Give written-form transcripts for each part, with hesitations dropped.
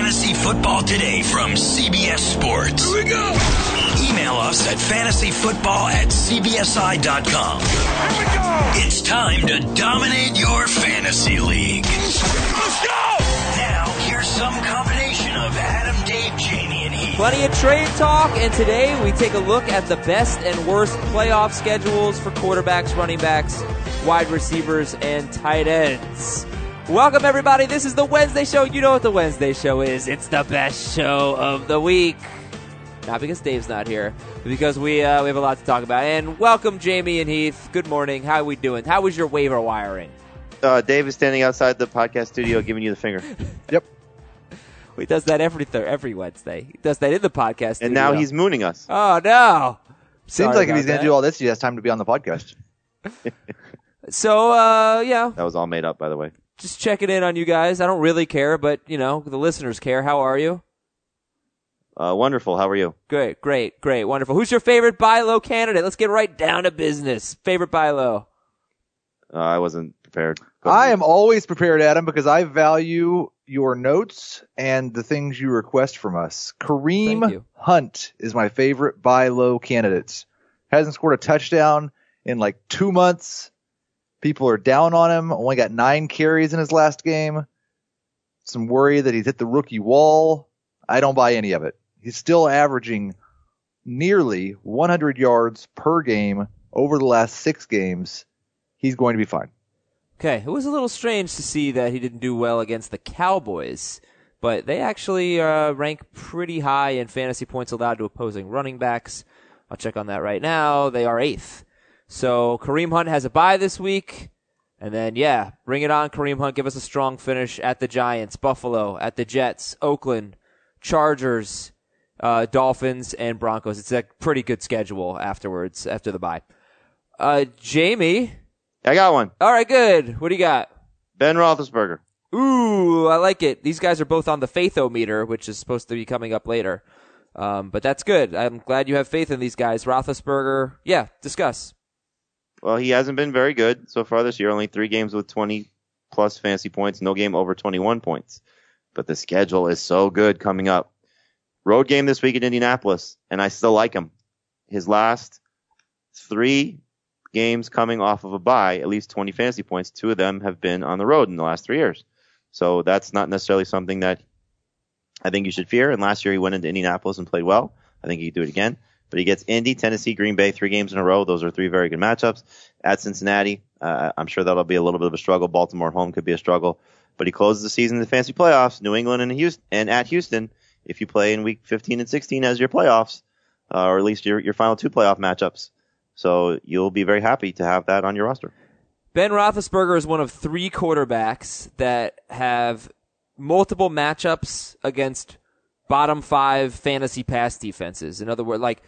Fantasy Football Today from CBS Sports. Here we go. Email us at fantasyfootball@cbsi.com. Here we go. It's time to dominate your fantasy league. Let's go. Now, here's some combination of Adam, Dave, Jamie, and Heath. Plenty of trade talk, and today we take a look at the best and worst playoff schedules for quarterbacks, running backs, wide receivers, and tight ends. Welcome, everybody. This is the Wednesday show. You know what the Wednesday show is. It's the best show of the week. Not because Dave's not here, but because we have a lot to talk about. And welcome, Jamie and Heath. Good morning. How are we doing? How was your waiver wiring? Dave is standing outside the podcast studio giving you the finger. Yep. He does that every Wednesday. He does that in the podcast studio. And now he's mooning us. Oh, no. Seems like if he's going to do all this, he has time to be on the podcast. So, yeah. That was all made up, by the way. Just checking in on you guys. I don't really care, but, you know, the listeners care. How are you? Wonderful. How are you? Great. Wonderful. Who's your favorite buy low candidate? Let's get right down to business. Favorite buy low. I wasn't prepared. I am always prepared, Adam, because I value your notes and the things you request from us. Thank Kareem you. Hunt is my favorite buy low candidate. Hasn't scored a touchdown in like 2 months. People are down on him. Only got 9 carries in his last game. Some worry that he's hit the rookie wall. I don't buy any of it. He's still averaging nearly 100 yards per game over the last 6 games. He's going to be fine. Okay. It was a little strange to see that he didn't do well against the Cowboys, but they actually rank pretty high in fantasy points allowed to opposing running backs. I'll check on that right now. They are 8th. So Kareem Hunt has a bye this week. And then, yeah, bring it on, Kareem Hunt. Give us a strong finish at the Giants, Buffalo, at the Jets, Oakland, Chargers, Dolphins, and Broncos. It's a pretty good schedule afterwards, after the bye. Jamie. I got one. All right, good. What do you got? Ben Roethlisberger. Ooh, I like it. These guys are both on the Faithometer, which is supposed to be coming up later. But that's good. I'm glad you have faith in these guys. Roethlisberger, yeah, discuss. Well, he hasn't been very good so far this year. Only 3 games with 20-plus fantasy points. No game over 21 points. But the schedule is so good coming up. Road game this week in Indianapolis, and I still like him. His last 3 games coming off of a bye, at least 20 fantasy points. 2 of them have been on the road in the last 3 years. So that's not necessarily something that I think you should fear. And last year he went into Indianapolis and played well. I think he could do it again. But he gets Indy, Tennessee, Green Bay, 3 games in a row. Those are 3 very good matchups. At Cincinnati, I'm sure that'll be a little bit of a struggle. Baltimore at home could be a struggle. But he closes the season in the fantasy playoffs, New England and at Houston, if you play in week 15 and 16 as your playoffs, or at least your final 2 playoff matchups. So you'll be very happy to have that on your roster. Ben Roethlisberger is one of 3 quarterbacks that have multiple matchups against bottom 5 fantasy pass defenses. In other words, like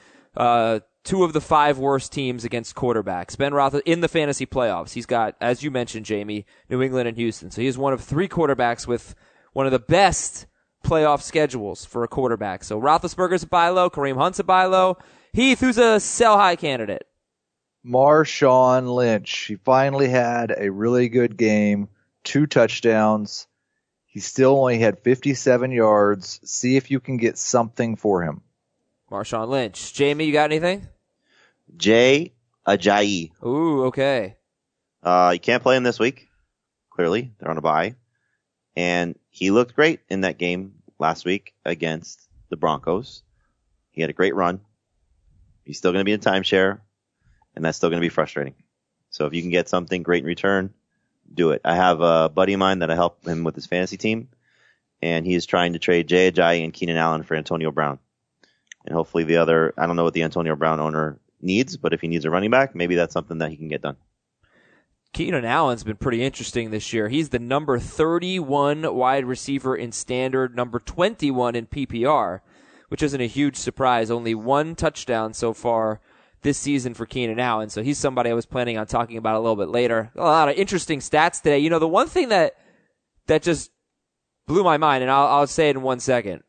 2 of the 5 worst teams against quarterbacks. Ben Roethlisberger in the fantasy playoffs. He's got, as you mentioned, Jamie, New England and Houston. So he is one of 3 quarterbacks with one of the best playoff schedules for a quarterback. So Roethlisberger's a buy low. Kareem Hunt's a buy low. Heath, who's a sell high candidate? Marshawn Lynch. He finally had a really good game. 2 touchdowns. He still only had 57 yards. See if you can get something for him. Marshawn Lynch. Jamie, you got anything? Jay Ajayi. Ooh, okay. You can't play him this week. Clearly, they're on a bye. And he looked great in that game last week against the Broncos. He had a great run. He's still going to be in timeshare, and that's still going to be frustrating. So if you can get something great in return, do it. I have a buddy of mine that I help him with his fantasy team, and he is trying to trade Jay Ajayi and Keenan Allen for Antonio Brown. And hopefully I don't know what the Antonio Brown owner needs, but if he needs a running back, maybe that's something that he can get done. Keenan Allen's been pretty interesting this year. He's the number 31 wide receiver in standard, number 21 in PPR, which isn't a huge surprise. Only 1 touchdown so far this season for Keenan Allen. So he's somebody I was planning on talking about a little bit later. A lot of interesting stats today. You know, the one thing that just blew my mind, and I'll say it in 1 second.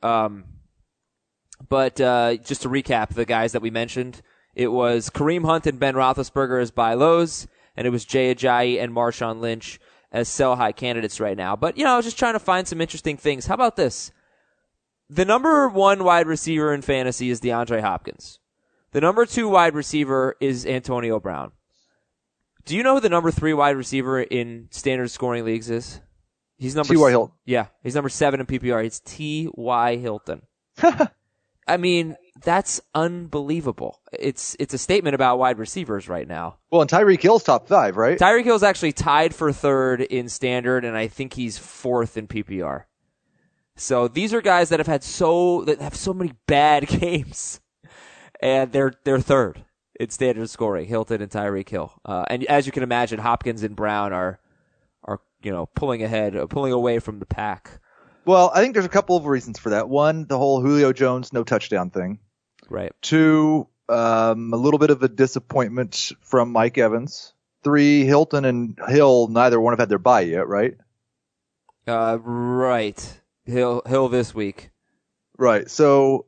But just to recap the guys that we mentioned, it was Kareem Hunt and Ben Roethlisberger as buy lows, and it was Jay Ajayi and Marshawn Lynch as sell high candidates right now. But, you know, I was just trying to find some interesting things. How about this? The number 1 wide receiver in fantasy is DeAndre Hopkins. The number 2 wide receiver is Antonio Brown. Do you know who the number 3 wide receiver in standard scoring leagues is? He's number T.Y. Hilton. Yeah, he's number 7 in PPR. It's T.Y. Hilton. I mean, that's unbelievable. It's a statement about wide receivers right now. Well, and Tyreek Hill's top 5, right? Tyreek Hill's actually tied for 3rd in standard, and I think he's 4th in PPR. So these are guys that have so many bad games, and they're 3rd in standard scoring. Hilton and Tyreek Hill, and as you can imagine, Hopkins and Brown are pulling away from the pack. Well, I think there's a couple of reasons for that. One, the whole Julio Jones no touchdown thing. Right. 2, a little bit of a disappointment from Mike Evans. 3, Hilton and Hill, neither one have had their bye yet, right? Right. Hill this week. Right. So,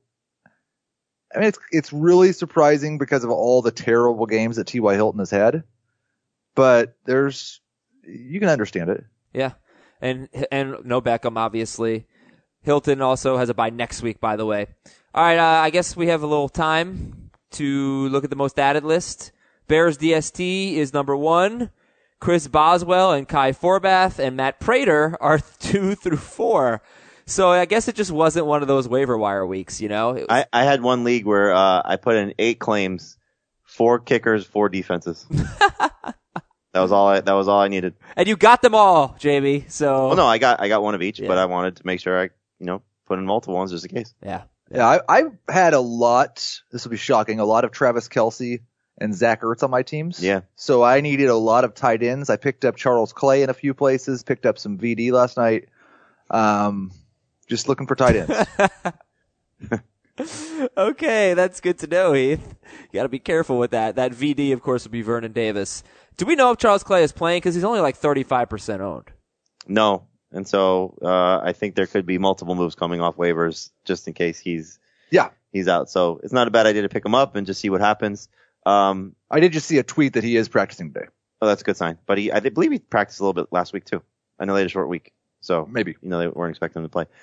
I mean, it's really surprising because of all the terrible games that T.Y. Hilton has had. But you can understand it. Yeah. And no Beckham, obviously. Hilton also has a bye next week, by the way. All right, I guess we have a little time to look at the most added list. Bears DST is number 1. Chris Boswell and Kai Forbath and Matt Prater are 2 through 4. So I guess it just wasn't one of those waiver wire weeks, you know? I had one league where I put in 8 claims, 4 kickers, 4 defenses. That was all I needed. And you got them all, Jamie. So well, no, I got one of each, but I wanted to make sure I put in multiple ones just in case. Yeah. I had a lot. This will be shocking. A lot of Travis Kelce and Zach Ertz on my teams. Yeah. So I needed a lot of tight ends. I picked up Charles Clay in a few places. Picked up some VD last night. Just looking for tight ends. Okay, that's good to know, Heath. You got to be careful with that. That VD, of course, would be Vernon Davis. Do we know if Charles Clay is playing? Because he's only like 35% owned. No. And so I think there could be multiple moves coming off waivers just in case he's out. So it's not a bad idea to pick him up and just see what happens. I did just see a tweet that he is practicing today. Oh, that's a good sign. But I believe he practiced a little bit last week too. I know they had a short week. So maybe. They weren't expecting him to play.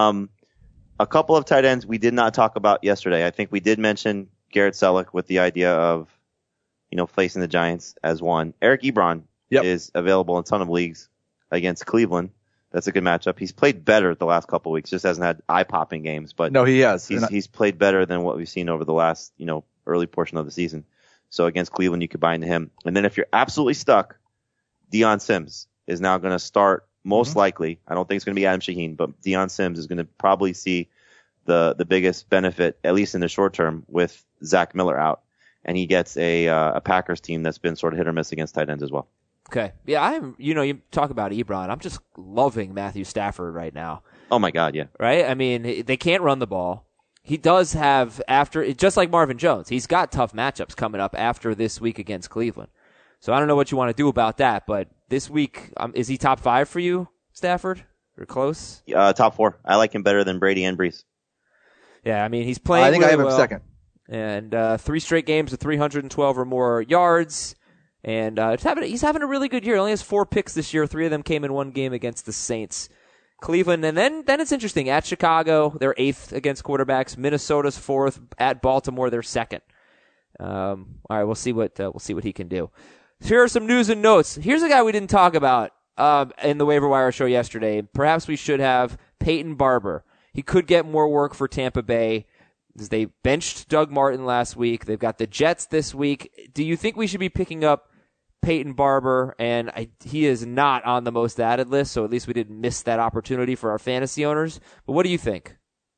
A couple of tight ends we did not talk about yesterday. I think we did mention Garrett Selleck with the idea of, facing the Giants as one. Eric Ebron is available in a ton of leagues against Cleveland. That's a good matchup. He's played better the last couple of weeks. Just hasn't had eye-popping games, but no, he has. He's played better than what we've seen over the last, early portion of the season. So against Cleveland, you could buy into him. And then if you're absolutely stuck, Deion Sims is now going to start most likely. I don't think it's going to be Adam Shaheen, but Deion Sims is going to probably see the biggest benefit, at least in the short term, with Zach Miller out. And he gets a Packers team that's been sort of hit or miss against tight ends as well. Okay. Yeah, you talk about Ebron. I'm just loving Matthew Stafford right now. Oh my God, yeah. Right? I mean, they can't run the ball. He does have, just like Marvin Jones, he's got tough matchups coming up after this week against Cleveland. So I don't know what you want to do about that, but this week, is he top 5 for you, Stafford? Or close? Top 4. I like him better than Brady and Brees. Yeah, I mean, he's playing I think really I have him well. second. And 3 straight games of 312 or more yards. And he's having a really good year. He only has 4 picks this year. 3 of them came in one game against the Saints. Cleveland, and then it's interesting. At Chicago, they're 8th against quarterbacks. Minnesota's 4th. At Baltimore, they're 2nd. All right, we'll see what he can do. Here are some news and notes. Here's a guy we didn't talk about in the waiver wire show yesterday. Perhaps we should have. Peyton Barber. He could get more work for Tampa Bay. They benched Doug Martin last week. They've got the Jets this week. Do you think we should be picking up Peyton Barber? And he is not on the most added list, so at least we didn't miss that opportunity for our fantasy owners. But what do you think?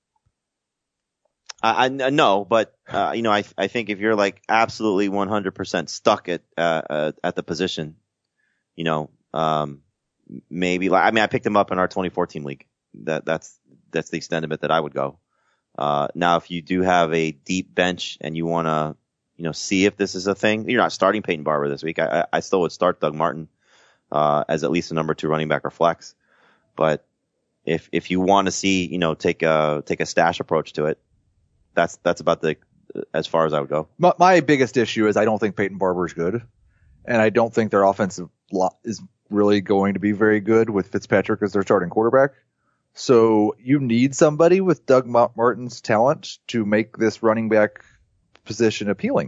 No, but I think if you're like absolutely 100% stuck at the position, maybe I picked him up in our 2014 league. That's the extent of it that I would go. Now, if you do have a deep bench and you want to, see if this is a thing, you're not starting Peyton Barber this week. I still would start Doug Martin, as at least a number 2 running back or flex. But if you want to see, take a stash approach to it, that's about as far as I would go. My biggest issue is I don't think Peyton Barber is good, and I don't think their offensive lot is really going to be very good with Fitzpatrick as their starting quarterback. So you need somebody with Doug Martin's talent to make this running back position appealing.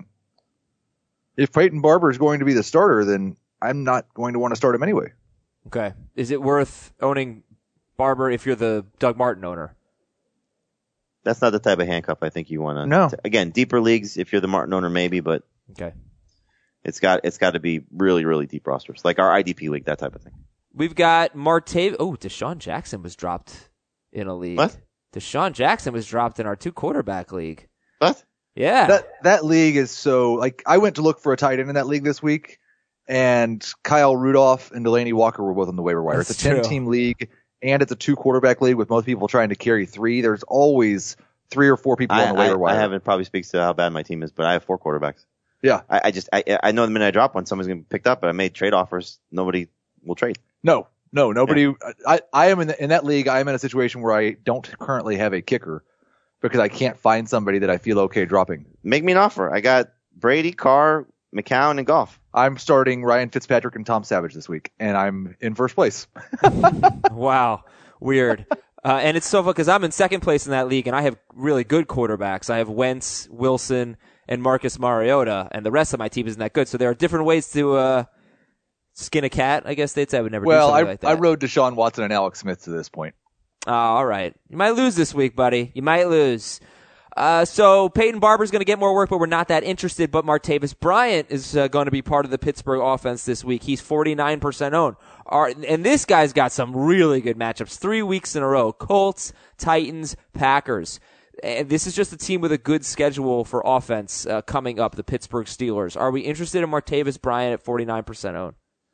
If Peyton Barber is going to be the starter, then I'm not going to want to start him anyway. Okay. Is it worth owning Barber if you're the Doug Martin owner? That's not the type of handcuff I think you want to. No. Again, deeper leagues, if you're the Martin owner, maybe, but Okay. it's got to be really, really deep rosters, like our IDP league, that type of thing. We've got Martavis. Oh, Deshaun Jackson was dropped in a league. What? Deshaun Jackson was dropped in our 2-quarterback league. What? Yeah. That league is so, like, I went to look for a tight end in that league this week, and Kyle Rudolph and Delaney Walker were both on the waiver wire. That's It's a 10-team true. league, and it's a 2-quarterback league with most people trying to carry 3. There's always 3 or 4 people on the waiver wire. I haven't probably speaks to how bad my team is, but I have 4 quarterbacks. Yeah. I know the minute I drop one, someone's going to be picked up, but I made trade offers. Nobody will trade. No, nobody. Yeah. I am in that league. I am in a situation where I don't currently have a kicker because I can't find somebody that I feel okay dropping. Make me an offer. I got Brady, Carr, McCown, and Goff. I'm starting Ryan Fitzpatrick and Tom Savage this week, and I'm in first place. Wow. Weird. And it's so fun because I'm in second place in that league, and I have really good quarterbacks. I have Wentz, Wilson, and Marcus Mariota, and the rest of my team isn't that good. So there are different ways to skin a cat, I guess they'd say. I would never do something like that. I rode Deshaun Watson and Alex Smith to this point. Oh, all right. You might lose this week, buddy. You might lose. So Peyton Barber's going to get more work, but we're not that interested. But Martavis Bryant is going to be part of the Pittsburgh offense this week. He's 49% owned. And this guy's got some really good matchups. 3 weeks in a row. Colts, Titans, Packers. And this is just a team with a good schedule for offense coming up, the Pittsburgh Steelers. Are we interested in Martavis Bryant at 49% owned?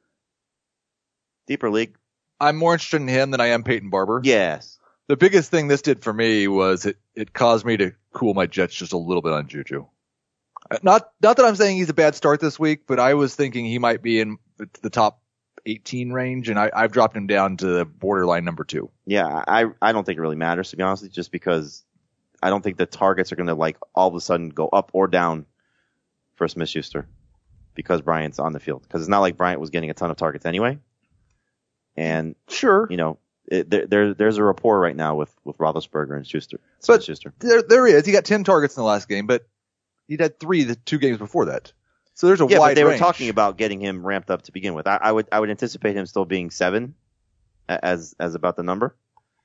Deeper league. I'm more interested in him than I am Peyton Barber. Yes. The biggest thing this did for me was it caused me to cool my jets just a little bit on Juju. Not that I'm saying he's a bad start this week, but I was thinking he might be in the top 18 range, and I've dropped him down to borderline number 2. Yeah, I don't think it really matters, to be honest with you, just because I don't think the targets are going to, like, all of a sudden go up or down for Smith-Schuster because Bryant's on the field. Because it's not like Bryant was getting a ton of targets anyway. And, Sure. you know, there's a rapport right now with Roethlisberger and Schuster. But Schuster. there is. He got 10 targets in the last game, but he'd had 3 the 2 games before that. So there's a Yeah, wide but they range. were talking about getting him ramped up to begin with. I would anticipate him still being 7 as about the number.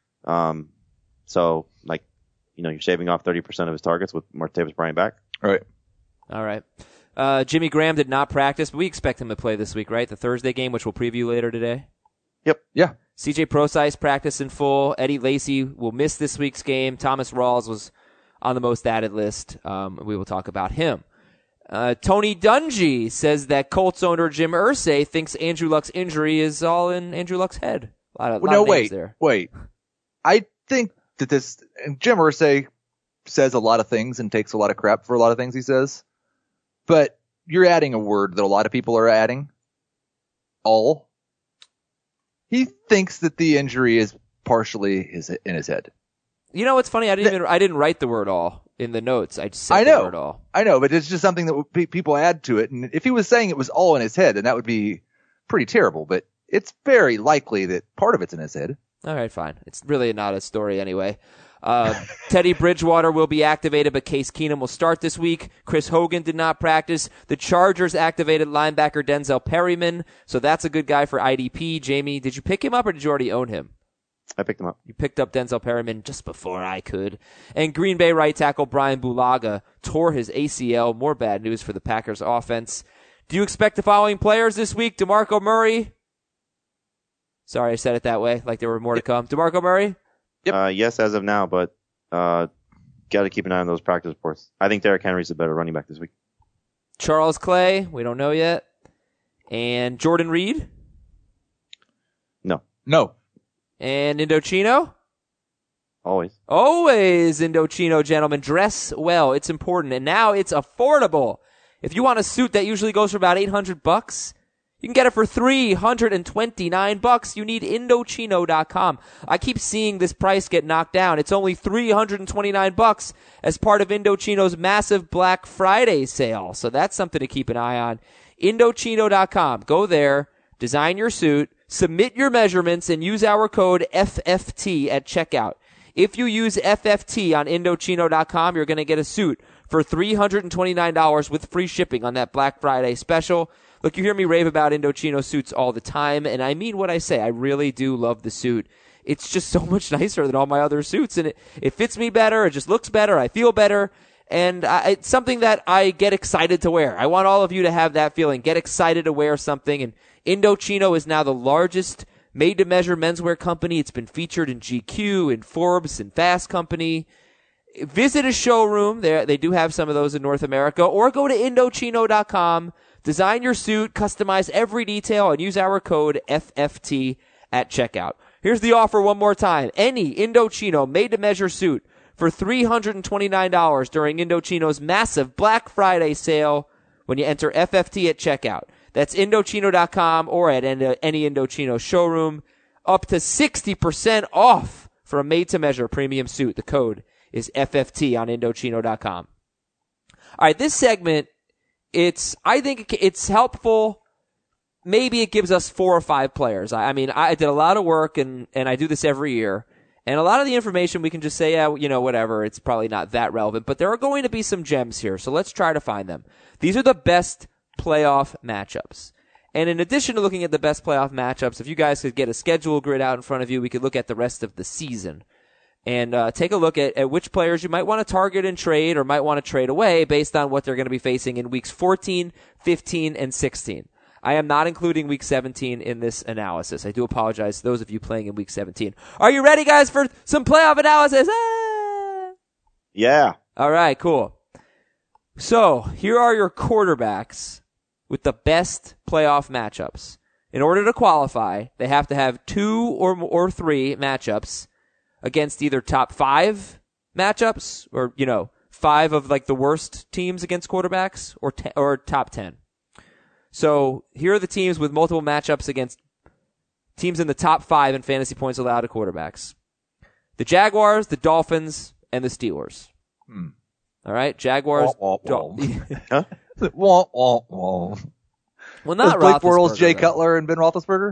So, like, you know, you're shaving off 30% of his targets with Martavis Bryant back. All All right. Jimmy Graham did not practice, but we expect him to play this week, right? The Thursday game, which we'll preview later today. Yep. Yeah. CJ Prosise practiced in full. Eddie Lacy will miss this week's game. Thomas Rawls was on the most added list. We will talk about him. Tony Dungy says that Colts owner Jim Irsay thinks Andrew Luck's injury is all in Andrew Luck's head. A lot of names there. Wait. I think that and Jim Irsay says a lot of things and takes a lot of crap for a lot of things he says, but you're adding a word that a lot of people are adding. All. He thinks that the injury is partially in his head. You know what's funny? I didn't write the word all in the notes. I just said the word all. I know, but it's just something that people add to it. And if he was saying it was all in his head, then that would be pretty terrible. But it's very likely that part of it's in his head. All right, fine. It's really not a story anyway. Teddy Bridgewater will be activated, but Case Keenum will start this week. Chris Hogan did not practice. The Chargers activated linebacker Denzel Perryman, so that's a good guy for IDP. Jamie, did you pick him up or did you already own him? I picked him up. You picked up Denzel Perryman just before I could. And Green Bay right tackle Brian Bulaga tore his ACL. More bad news for the Packers offense. Do you expect the following players this week? DeMarco Murray. Sorry, I said it that way, like there were more to come. DeMarco Murray? Yep. Yes, as of now, but got to keep an eye on those practice reports. I think Derrick Henry's a better running back this week. Charles Clay, we don't know yet. And Jordan Reed? No. And Indochino? Always. Always Indochino, gentlemen. Dress well. It's important. And now it's affordable. If you want a suit that usually goes for about $800, you can get it for $329. You need Indochino.com. I keep seeing this price get knocked down. It's only $329 as part of Indochino's massive Black Friday sale. So that's something to keep an eye on. Indochino.com. Go there, design your suit, Submit your measurements and use our code FFT at checkout. If you use FFT on Indochino.com, you're going to get a suit for $329 with free shipping on that Black Friday special. Look, you hear me rave about Indochino suits all the time, and I mean what I say. I really do love the suit. It's just so much nicer than all my other suits, and it fits me better. It just looks better. I feel better, and it's something that I get excited to wear. I want all of you to have that feeling. Get excited to wear something, and Indochino is now the largest made-to-measure menswear company. It's been featured in GQ, in Forbes, in Fast Company. Visit a showroom. They do have some of those in North America. Or go to Indochino.com. Design your suit, customize every detail, and use our code FFT at checkout. Here's the offer one more time. Any Indochino made-to-measure suit for $329 during Indochino's massive Black Friday sale when you enter FFT at checkout. That's Indochino.com or at any Indochino showroom. Up to 60% off for a made-to-measure premium suit. The code is FFT on Indochino.com. All right, this segment, I think it's helpful. Maybe it gives us 4 or 5 players. I mean, I did a lot of work, and I do this every year. And a lot of the information we can just say, whatever, it's probably not that relevant. But there are going to be some gems here, so let's try to find them. These are the best playoff matchups. And in addition to looking at the best playoff matchups, if you guys could get a schedule grid out in front of you, we could look at the rest of the season and take a look at which players you might want to target and trade or might want to trade away based on what they're going to be facing in weeks 14, 15, and 16. I am not including week 17 in this analysis. I do apologize to those of you playing in week 17. Are you ready, guys, for some playoff analysis? Ah! Yeah. All right, cool. So here are your quarterbacks with the best playoff matchups. In order to qualify, they have to have 2 or 3 matchups against either top 5 matchups or, 5 of like the worst teams against quarterbacks or top 10. So here are the teams with multiple matchups against teams in the top 5 in fantasy points allowed to quarterbacks. The Jaguars, the Dolphins, and the Steelers. All right, Jaguars. Huh? Well, not Blake Bortles, Roethlisberger, Jay though. Cutler, and Ben Roethlisberger?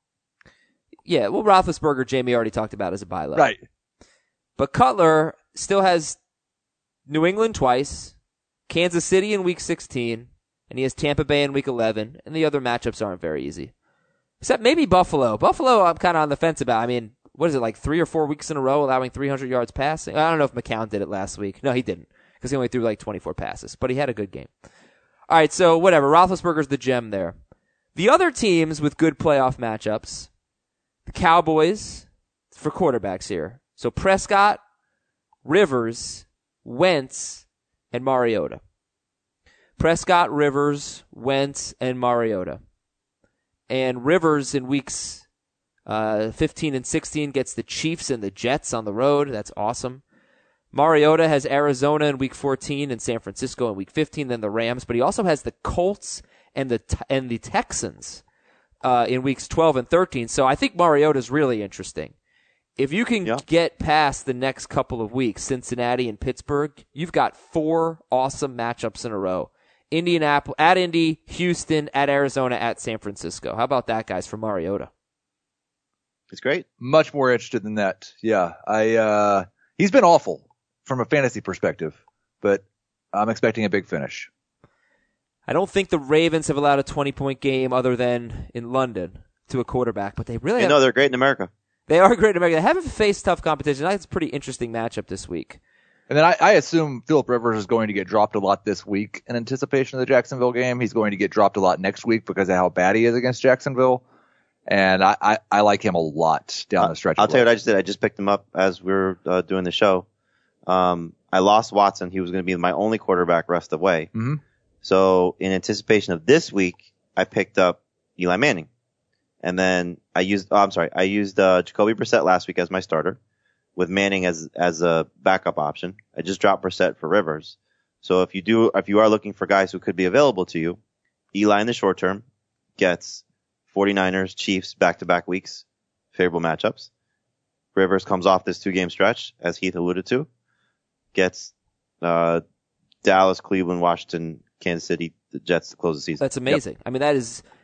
Yeah, well, Roethlisberger, Jamie already talked about as a buy low. Right. But Cutler still has New England twice, Kansas City in week 16, and he has Tampa Bay in week 11, and the other matchups aren't very easy. Except maybe Buffalo. Buffalo, I'm kind of on the fence about. I mean, what is it, like 3 or 4 weeks in a row allowing 300 yards passing? I don't know if McCown did it last week. No, he didn't, because he only threw like 24 passes, but he had a good game. All right, so whatever. Roethlisberger's the gem there. The other teams with good playoff matchups, the Cowboys for quarterbacks here. So Prescott, Rivers, Wentz, and Mariota. Prescott, Rivers, Wentz, and Mariota. And Rivers in weeks 15 and 16 gets the Chiefs and the Jets on the road. That's awesome. Mariota has Arizona in week 14 and San Francisco in week 15, then the Rams. But he also has the Colts and the Texans in weeks 12 and 13. So I think Mariota's really interesting. If you can get past the next couple of weeks, Cincinnati and Pittsburgh, you've got 4 awesome matchups in a row. Indianapolis, at Indy, Houston, at Arizona, at San Francisco. How about that, guys, for Mariota? It's great. Much more interested than that. Yeah. He's been awful from a fantasy perspective, but I'm expecting a big finish. I don't think the Ravens have allowed a 20-point game other than in London to a quarterback, but they really No, they're great in America. They are great in America. They haven't faced tough competition. I think it's a pretty interesting matchup this week. And then I assume Phillip Rivers is going to get dropped a lot this week in anticipation of the Jacksonville game. He's going to get dropped a lot next week because of how bad he is against Jacksonville. And I like him a lot down the stretch. I'll tell you what I just did. I just picked him up as we were doing the show. I lost Watson. He was going to be my only quarterback rest of way. Mm-hmm. So in anticipation of this week, I picked up Eli Manning. And then I used Jacoby Brissett last week as my starter, with Manning as a backup option. I just dropped Brissett for Rivers. So if you are looking for guys who could be available to you, Eli in the short term gets 49ers, Chiefs back-to-back weeks, favorable matchups. Rivers comes off this 2-game stretch, as Heath alluded to, gets Dallas, Cleveland, Washington, Kansas City, the Jets to close the season. That's amazing. Yep. I mean,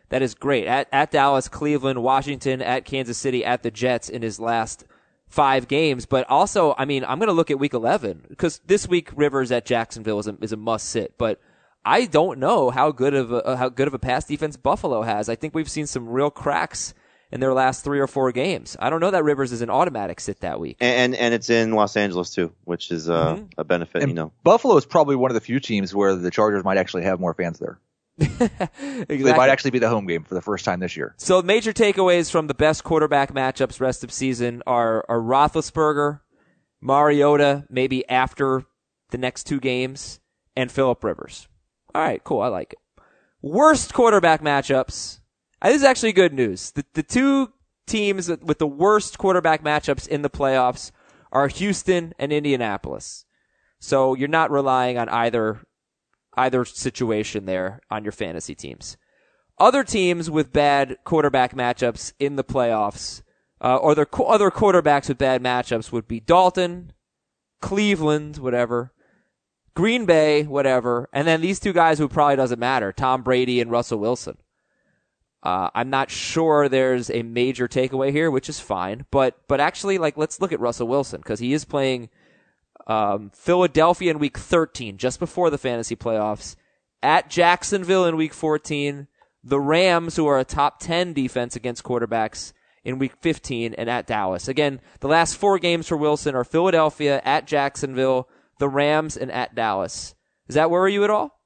that is great. At Dallas, Cleveland, Washington, at Kansas City, at the Jets in his last 5 games. But also, I mean, I'm going to look at week 11 because this week Rivers at Jacksonville is a must sit. But I don't know how good of a pass defense Buffalo has. I think we've seen some real cracks in their last 3 or 4 games. I don't know that Rivers is an automatic sit that week. And it's in Los Angeles too, which is a benefit, And you know. Buffalo is probably one of the few teams where the Chargers might actually have more fans there. Exactly. They might actually be the home game for the first time this year. So major takeaways from the best quarterback matchups rest of season are Roethlisberger, Mariota, maybe after the next 2 games, and Phillip Rivers. All right, cool. I like it. Worst quarterback matchups. This is actually good news. The 2 teams with the worst quarterback matchups in the playoffs are Houston and Indianapolis. So you're not relying on either situation there on your fantasy teams. Other teams with bad quarterback matchups in the playoffs, or their other quarterbacks with bad matchups would be Dalton, Cleveland, whatever, Green Bay, whatever, and then these 2 guys who probably doesn't matter, Tom Brady and Russell Wilson. I'm not sure there's a major takeaway here, which is fine, but actually, like, let's look at Russell Wilson, because he is playing Philadelphia in week 13, just before the fantasy playoffs, at Jacksonville in week 14, the Rams, who are a top 10 defense against quarterbacks, in week 15, and at Dallas. Again, the last 4 games for Wilson are Philadelphia, at Jacksonville, the Rams, and at Dallas. Does that worry you at all?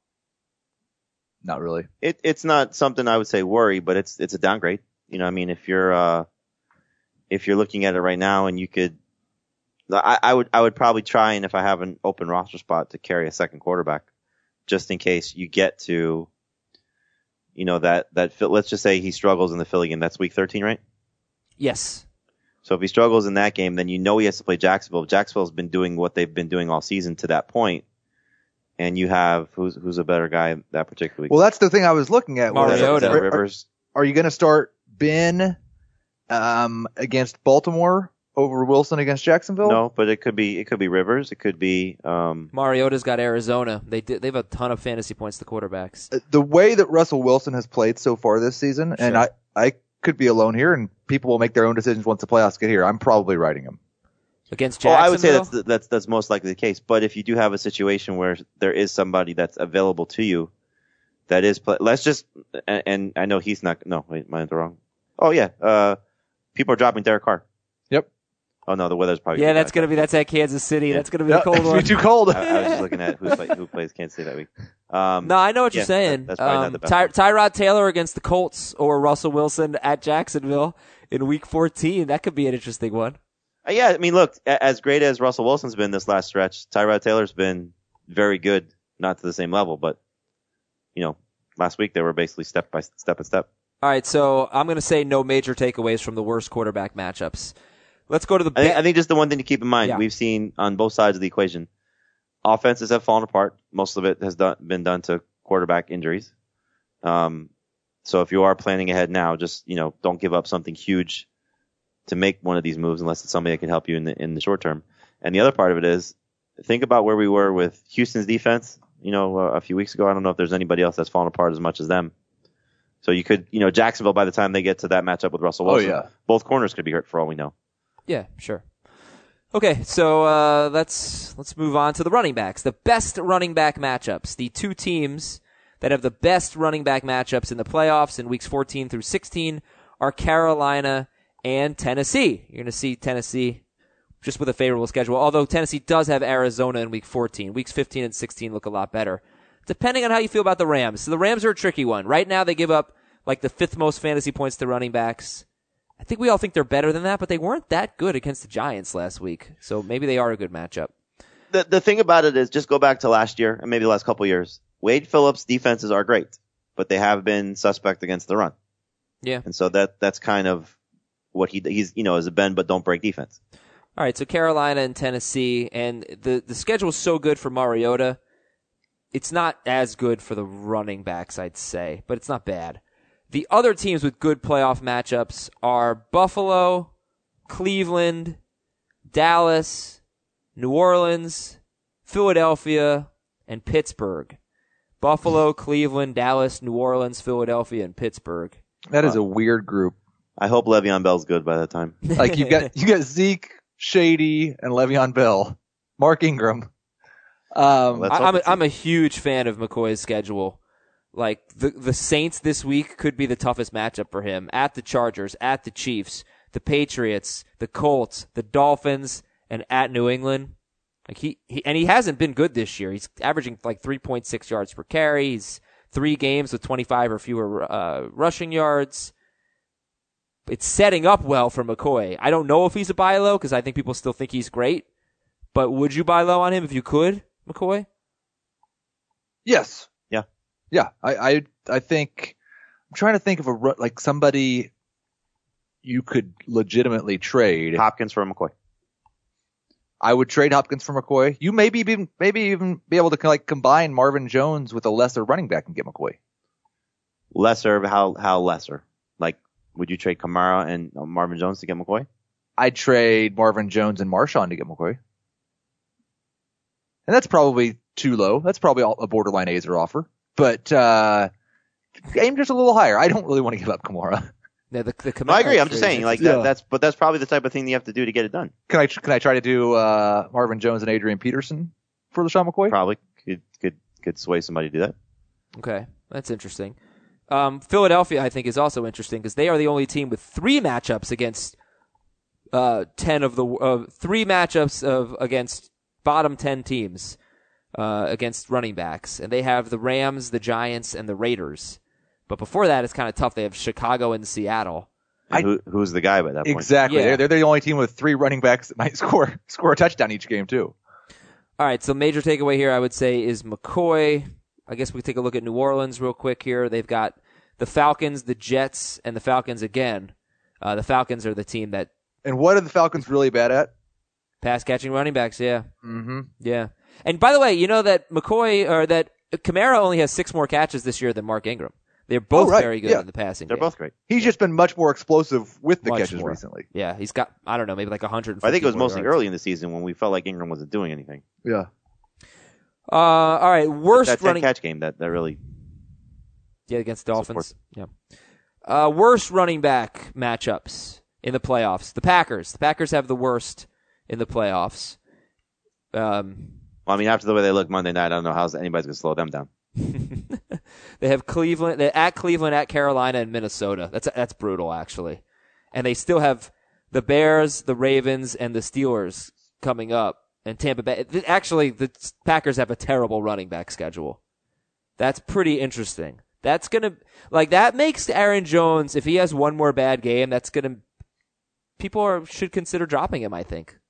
Not really. It's not something I would say worry, but it's a downgrade. You know, I mean, if you're looking at it right now and you could, I would probably try, and if I have an open roster spot, to carry a second quarterback just in case you get to, you know, that let's just say he struggles in the Philly game. That's week 13, right? Yes. So if he struggles in that game, then you know he has to play Jacksonville. Jacksonville's been doing what they've been doing all season to that point. And you have who's a better guy that particular week? Well, that's the thing I was looking at. Mariota. Rivers. Are you going to start Ben against Baltimore over Wilson against Jacksonville? No, but it could be Rivers. It could be Mariota's got Arizona. They have a ton of fantasy points to quarterbacks. The way that Russell Wilson has played so far this season, Sure. and I could be alone here, and people will make their own decisions once the playoffs get here. I'm probably writing him. Against Well, Jacksonville? I would say that's most likely the case. But if you do have a situation where there is somebody that's available to you, that is let's just, and I know he's not. No, wait, am I wrong? Oh yeah, people are dropping Derek Carr. Yep. Oh no, the weather's probably that's at Kansas City. Yeah. That's gonna be the cold It's one. too cold. I was just looking at who plays Kansas City that week. No, I know what you're saying. That's probably not the best. Tyrod Taylor against the Colts or Russell Wilson at Jacksonville in week 14. That could be an interesting one. Yeah, I mean, look, as great as Russell Wilson's been this last stretch, Tyrod Taylor's been very good, not to the same level, but, you know, last week they were basically step by step. All right, so I'm going to say no major takeaways from the worst quarterback matchups. Let's go to the I think just the one thing to keep in mind, Yeah. we've seen on both sides of the equation, offenses have fallen apart. Most of it has been done to quarterback injuries. So if you are planning ahead now, just, you know, don't give up something huge to make one of these moves unless it's somebody that can help you in the short term. And the other part of it is, think about where we were with Houston's defense, you know, a few weeks ago. I don't know if there's anybody else that's fallen apart as much as them. So you could, you know, Jacksonville, by the time they get to that matchup with Russell Wilson, yeah. both corners could be hurt for all we know. Yeah, sure. Okay, so let's move on to the running backs. The best running back matchups. The 2 teams that have the best running back matchups in the playoffs in weeks 14 through 16 are Carolina and Tennessee. You're going to see Tennessee just with a favorable schedule, although Tennessee does have Arizona in week 14. Weeks 15 and 16 look a lot better, depending on how you feel about the Rams. So the Rams are a tricky one. Right now they give up like the 5th most fantasy points to running backs. I think we all think they're better than that, but they weren't that good against the Giants last week. So maybe they are a good matchup. The thing about it is, just go back to last year and maybe the last couple of years. Wade Phillips' defenses are great, but they have been suspect against the run. Yeah. And so that's kind of what he's, you know, is a bend but don't break defense. All right, so Carolina and Tennessee, and the schedule is so good for Mariota. It's not as good for the running backs, I'd say, but it's not bad. The other teams with good playoff matchups are Buffalo, Cleveland, Dallas, New Orleans, Philadelphia, and Pittsburgh. Buffalo, Cleveland, Dallas, New Orleans, Philadelphia, and Pittsburgh. That is a weird group. I hope Le'Veon Bell's good by that time. Like you got Zeke, Shady, and Le'Veon Bell, Mark Ingram. I'm a huge fan of McCoy's schedule. Like the Saints this week could be the toughest matchup for him. At the Chargers, at the Chiefs, the Patriots, the Colts, the Dolphins, and at New England. Like he hasn't been good this year. He's averaging like 3.6 yards per carry. He's 3 games with 25 or fewer rushing yards. It's setting up well for McCoy. I don't know if he's a buy low because I think people still think he's great. But would you buy low on him if you could, McCoy? Yes. Yeah. Yeah. I think I'm trying to think of somebody you could legitimately trade. Hopkins for McCoy. I would trade Hopkins for McCoy. You maybe even be able to like combine Marvin Jones with a lesser running back and get McCoy. Lesser? How lesser? Like, would you trade Kamara and Marvin Jones to get McCoy? I'd trade Marvin Jones and Marshawn to get McCoy. And that's probably too low. That's probably a borderline Azer offer. But aim just a little higher. I don't really want to give up Kamara. Yeah, No, I agree. I'm just saying, like that's probably the type of thing that you have to do to get it done. Can I try to do Marvin Jones and Adrian Peterson for LeSean McCoy? Probably could sway somebody to do that. Okay, that's interesting. Philadelphia, I think, is also interesting because they are the only team with 3 matchups against 10 of the 3 matchups against bottom 10 teams against running backs, and they have the Rams, the Giants, and the Raiders. But before that, it's kind of tough. They have Chicago and Seattle. And who's the guy by that point? Exactly. Yeah. They're the only team with 3 running backs that might score a touchdown each game too. All right, so major takeaway here, I would say, is McCoy. I guess we take a look at New Orleans real quick here. They've got the Falcons, the Jets, and the Falcons again. The Falcons are the team that... And what are the Falcons really bad at? Pass-catching running backs, yeah. Mm-hmm. Yeah. And by the way, you know that that Kamara only has 6 more catches this year than Mark Ingram. They're both very good in the passing They're game. both great. He's just been much more explosive with the Much catches more. recently. Yeah, he's got, I don't know, maybe like 150 I think it was more mostly yards. early in the season when we felt like Ingram wasn't doing anything. Yeah. All right, worst That running... catch game that really... Yeah, against Dolphins. Yeah. Worst running back matchups in the playoffs. The Packers. The Packers have the worst in the playoffs. Well, I mean, after the way they look Monday night, I don't know how anybody's going to slow them down. They have Cleveland, at Carolina, and Minnesota. That's brutal, actually. And they still have the Bears, the Ravens, and the Steelers coming up. And Tampa Bay. Actually, the Packers have a terrible running back schedule. That's pretty interesting. That's going to, like, that makes Aaron Jones, if he has one more bad game, that's going to, people should consider dropping him, I think.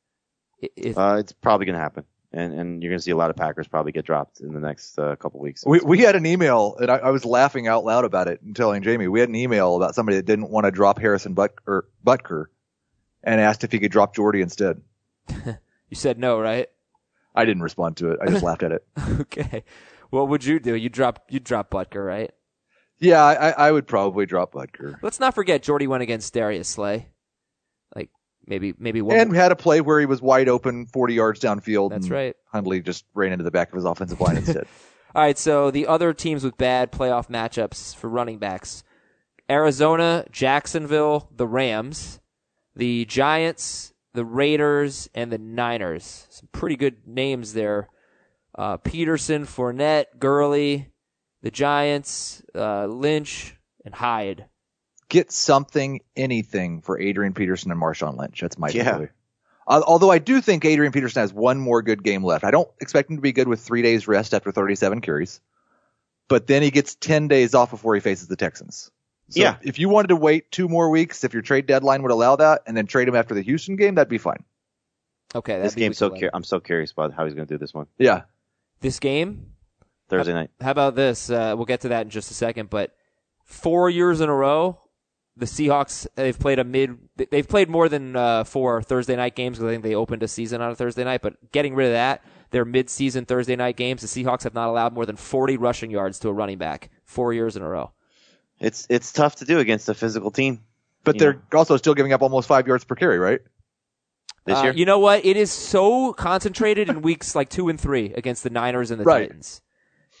It's probably going to happen. And you're going to see a lot of Packers probably get dropped in the next couple weeks. We had an email, and I was laughing out loud about it and telling Jamie, we had an email about somebody that didn't want to drop Harrison Butker and asked if he could drop Jordy instead. You said no, right? I didn't respond to it. I just laughed at it. Okay. What would you do? You'd drop Butker, right? Yeah, I would probably drop Butker. Let's not forget Jordy went against Darius Slay. Like maybe one. And had a play where he was wide open 40 yards downfield. That's and right. Hundley just ran into the back of his offensive line instead. All right, so the other teams with bad playoff matchups for running backs. Arizona, Jacksonville, the Rams, the Giants, the Raiders, and the Niners. Some pretty good names there. Peterson, Fournette, Gurley, the Giants, Lynch, and Hyde. Get something, anything for Adrian Peterson and Marshawn Lynch. That's my takeaway. Yeah. Although I do think Adrian Peterson has one more good game left. I don't expect him to be good with 3 days rest after 37 carries. But then he gets 10 days off before he faces the Texans. So Yeah. if you wanted to wait 2 more weeks, if your trade deadline would allow that, and then trade him after the Houston game, that'd be fine. Okay, This game's I'm so curious about how he's going to do this one. Yeah. This game? Thursday night. How about this? We'll get to that in just a second, but 4 years in a row, the Seahawks, they've played more than 4 Thursday night games because I think they opened a season on a Thursday night, but getting rid of that, their mid-season Thursday night games, the Seahawks have not allowed more than 40 rushing yards to a running back 4 years in a row. It's tough to do against a physical team. But they're also still giving up almost 5 yards per carry, right? This year? You know what? It is so concentrated in weeks like 2 and 3 against the Niners and the Right. Titans.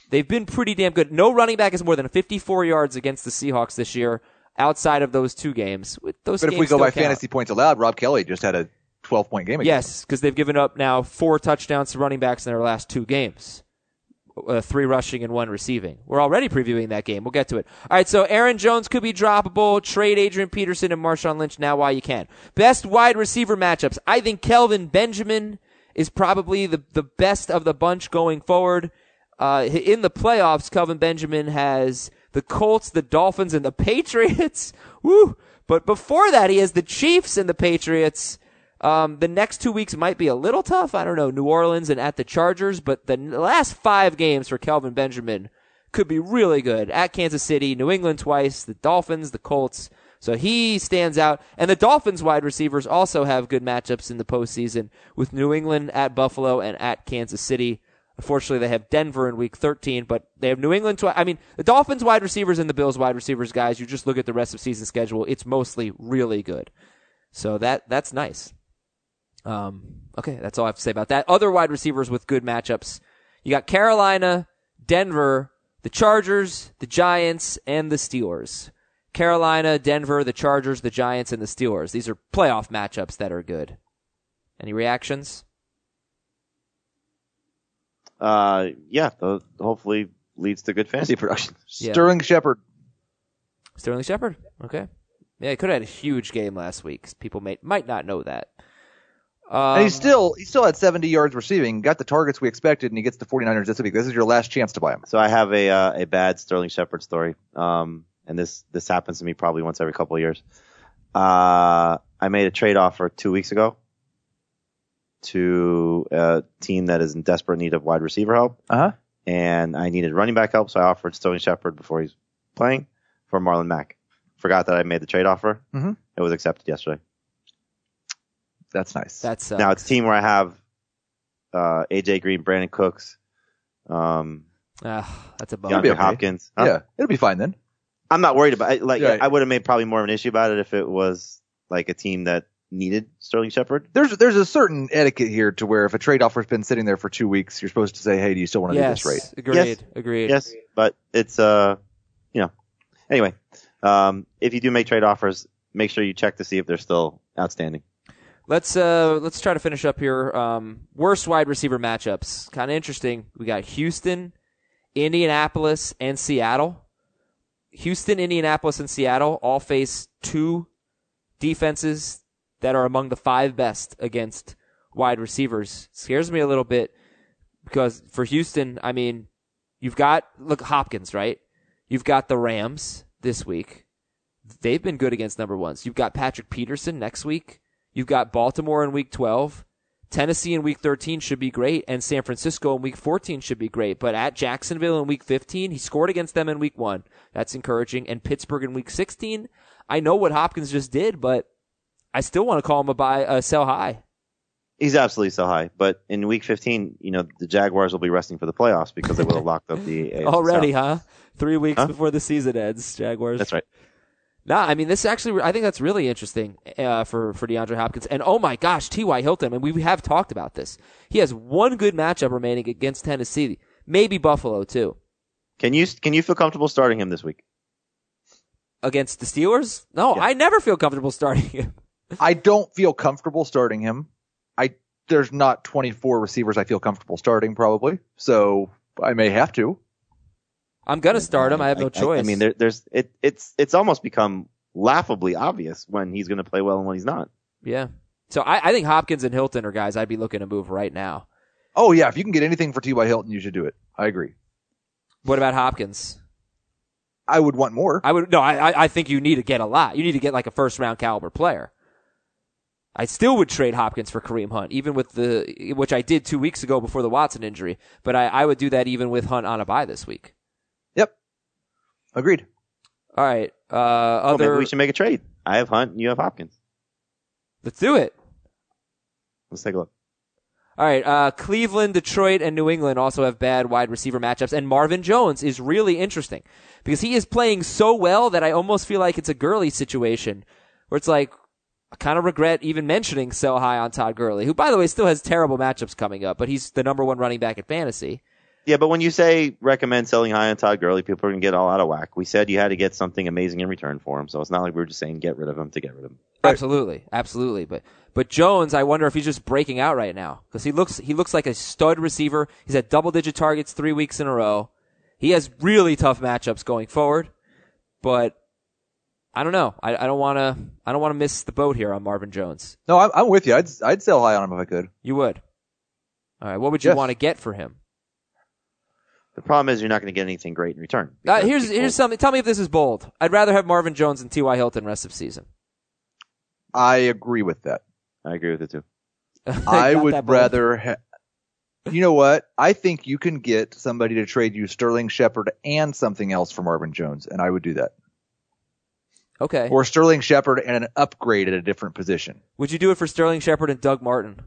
they've been pretty damn good. No running back is more than 54 yards against the Seahawks this year outside of those 2 games. But if we go by fantasy points allowed, Rob Kelly just had a 12-point game again. Yes, because they've given up now 4 touchdowns to running backs in their last 2 games. 3 rushing and 1 receiving. We're already previewing that game. We'll get to it. All right, so Aaron Jones could be droppable. Trade Adrian Peterson and Marshawn Lynch now while you can. Best wide receiver matchups. I think Kelvin Benjamin is probably the best of the bunch going forward. In the playoffs, Kelvin Benjamin has the Colts, the Dolphins, and the Patriots. Woo! But before that, he has the Chiefs and the Patriots. The next 2 weeks might be a little tough. I don't know, New Orleans and at the Chargers, but the last 5 games for Kelvin Benjamin could be really good. At Kansas City, New England twice, the Dolphins, the Colts. So he stands out. And the Dolphins wide receivers also have good matchups in the postseason with New England at Buffalo and at Kansas City. Unfortunately, they have Denver in week 13, but they have New England twice. I mean, the Dolphins wide receivers and the Bills wide receivers, guys, you just look at the rest of season schedule. It's mostly really good. So that's nice. Okay, that's all I have to say about that. Other wide receivers with good matchups. You got Carolina, Denver, the Chargers, the Giants, and the Steelers. Carolina, Denver, the Chargers, the Giants, and the Steelers. These are playoff matchups that are good. Any reactions? Yeah, hopefully leads to good fantasy production. Yeah. Sterling Shepard. Sterling Shepard? Okay. Yeah, he could have had a huge game last week. People might not know that. And he still had 70 yards receiving, got the targets we expected, and he gets the 49ers this week. This is your last chance to buy him. So I have a bad Sterling Shepard story. And this happens to me probably once every couple of years. I made a trade offer 2 weeks ago to a team that is in desperate need of wide receiver help. Uh-huh. And I needed running back help, so I offered Sterling Shepard before he's playing for Marlon Mack. Forgot that I made the trade offer. Mm-hmm. It was accepted yesterday. That's nice. That's now it's a team where I have AJ Green, Brandon Cooks, that's a bummer. DeAndre Hopkins. Huh? Yeah, it'll be fine then. I'm not worried about it. Like, Yeah. I would have made probably more of an issue about it if it was like a team that needed Sterling Shepard. There's a certain etiquette here to where if a trade offer's been sitting there for 2 weeks, you're supposed to say, hey, do you still want to do this rate? Agreed. Yes, but it's anyway. If you do make trade offers, make sure you check to see if they're still outstanding. Let's try to finish up here. Worst wide receiver matchups. Kind of interesting. We got Houston, Indianapolis, and Seattle. Houston, Indianapolis, and Seattle all face 2 defenses that are among the 5 best against wide receivers. Scares me a little bit because for Houston, I mean, look, Hopkins, right? You've got the Rams this week. They've been good against number ones. You've got Patrick Peterson next week. You've got Baltimore in week 12. Tennessee in week 13 should be great, and San Francisco in week 14 should be great. But at Jacksonville in week 15, he scored against them in week 1. That's encouraging. And Pittsburgh in week 16, I know what Hopkins just did, but I still want to call him a sell high. He's absolutely sell high. But in week 15, the Jaguars will be resting for the playoffs because they would have locked up the AFC already, South. huh? 3 weeks before the season ends, Jaguars. That's right. Nah, I mean, I think that's really interesting for DeAndre Hopkins. And oh my gosh, T.Y. Hilton, and we have talked about this. He has one good matchup remaining against Tennessee, maybe Buffalo too. Can you feel comfortable starting him this week? Against the Steelers? No, yeah. I never feel comfortable starting him. I don't feel comfortable starting him. There's not 24 receivers I feel comfortable starting probably, so I may have to. I'm gonna start him. I have no choice. I mean, it's almost become laughably obvious when he's going to play well and when he's not. Yeah. So I think Hopkins and Hilton are guys I'd be looking to move right now. Oh yeah, if you can get anything for T.Y. Hilton, you should do it. I agree. What about Hopkins? I would want more. I think you need to get a lot. You need to get like a first round caliber player. I still would trade Hopkins for Kareem Hunt, even with which I did 2 weeks ago before the Watson injury. But I would do that even with Hunt on a bye this week. Yep. Agreed. All right. Maybe we should make a trade. I have Hunt and you have Hopkins. Let's do it. Let's take a look. All right. Cleveland, Detroit, and New England also have bad wide receiver matchups. And Marvin Jones is really interesting because he is playing so well that I almost feel like it's a Gurley situation where it's like, I kind of regret even mentioning sell high on Todd Gurley, who, by the way, still has terrible matchups coming up, but he's the number 1 running back at fantasy. Yeah, but when you say recommend selling high on Todd Gurley, people are going to get all out of whack. We said you had to get something amazing in return for him, so it's not like we were just saying get rid of him to get rid of him. Absolutely. But Jones, I wonder if he's just breaking out right now because he looks like a stud receiver. He's had double-digit targets 3 weeks in a row. He has really tough matchups going forward, but I don't know. I don't want to miss the boat here on Marvin Jones. No, I'm with you. I'd sell high on him if I could. You would. All right. What would you want to get for him? The problem is you're not going to get anything great in return. Here's something. Tell me if this is bold. I'd rather have Marvin Jones than T.Y. Hilton rest of season. I agree with that. I agree with it too. I would rather you know what? I think you can get somebody to trade you Sterling Shepard and something else for Marvin Jones, and I would do that. Okay. Or Sterling Shepard and an upgrade at a different position. Would you do it for Sterling Shepard and Doug Martin?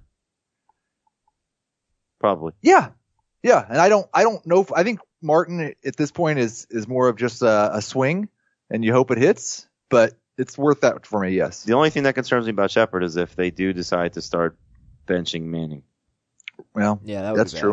Probably. Yeah. Yeah. And I don't know I think Martin at this point is more of just a swing and you hope it hits, but it's worth that for me. Yes. The only thing that concerns me about Shepard is if they do decide to start benching Manning. Well, yeah, that's true.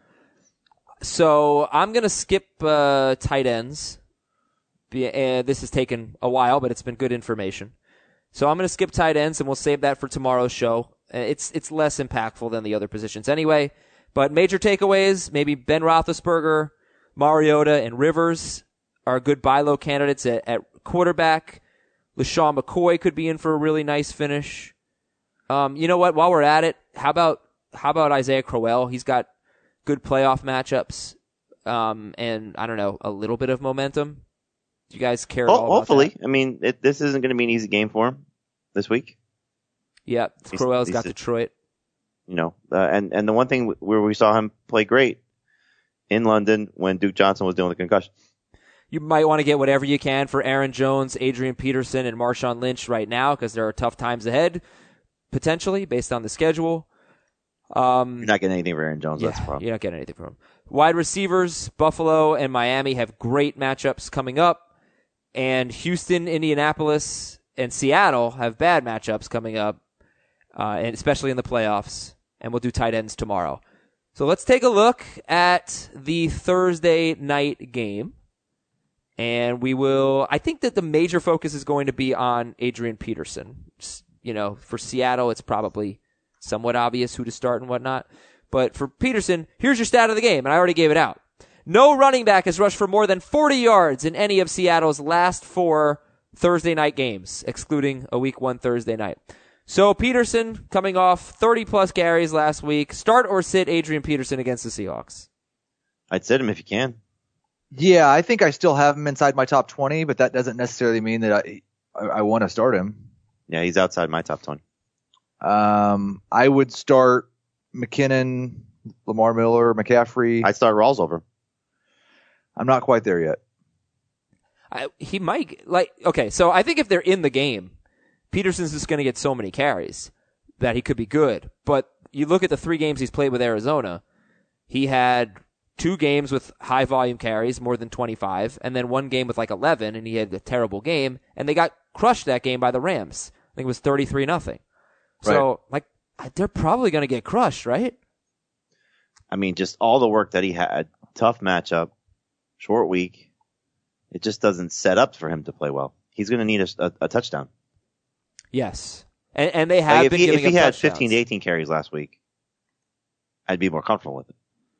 So I'm going to skip tight ends. This has taken a while, but it's been good information. So I'm going to skip tight ends, and we'll save that for tomorrow's show. It's less impactful than the other positions anyway. But major takeaways, maybe Ben Roethlisberger, Mariota, and Rivers are good buy low candidates at quarterback. LaShawn McCoy could be in for a really nice finish. You know what? While we're at it, how about Isaiah Crowell? He's got good playoff matchups, and I don't know, a little bit of momentum. Do you guys care at all about hopefully. that? I mean, this isn't going to be an easy game for him this week. Yeah, Crowell's got Detroit. You know, and the one thing where we saw him play great in London when Duke Johnson was dealing with the concussion. You might want to get whatever you can for Aaron Jones, Adrian Peterson, and Marshawn Lynch right now because there are tough times ahead, potentially, based on the schedule. You're not getting anything for Aaron Jones. That's the problem. You're not getting anything from him. Wide receivers, Buffalo and Miami have great matchups coming up. And Houston, Indianapolis, and Seattle have bad matchups coming up, and especially in the playoffs. And we'll do tight ends tomorrow. So let's take a look at the Thursday night game. And I think that the major focus is going to be on Adrian Peterson. You know, for Seattle, it's probably somewhat obvious who to start and whatnot. But for Peterson, here's your stat of the game, and I already gave it out. No running back has rushed for more than 40 yards in any of Seattle's last 4 Thursday night games, excluding a week 1 Thursday night. So Peterson, coming off 30-plus carries last week, start or sit Adrian Peterson against the Seahawks? I'd sit him if you can. Yeah, I think I still have him inside my top 20, but that doesn't necessarily mean that I want to start him. Yeah, he's outside my top 20. I would start McKinnon, Lamar Miller, McCaffrey. I'd start Rawls over him. I'm not quite there yet. He might, okay, so I think if they're in the game, Peterson's just going to get so many carries that he could be good. But you look at the 3 games he's played with Arizona, he had 2 games with high volume carries, more than 25, and then 1 game with 11, and he had a terrible game, and they got crushed that game by the Rams. I think it was 33-0. So, they're probably going to get crushed, right? I mean, just all the work that he had, tough matchup, short week, it just doesn't set up for him to play well. He's going to need a touchdown. Yes. And they have been giving him touchdowns. If he had 15 to 18 carries last week, I'd be more comfortable with it.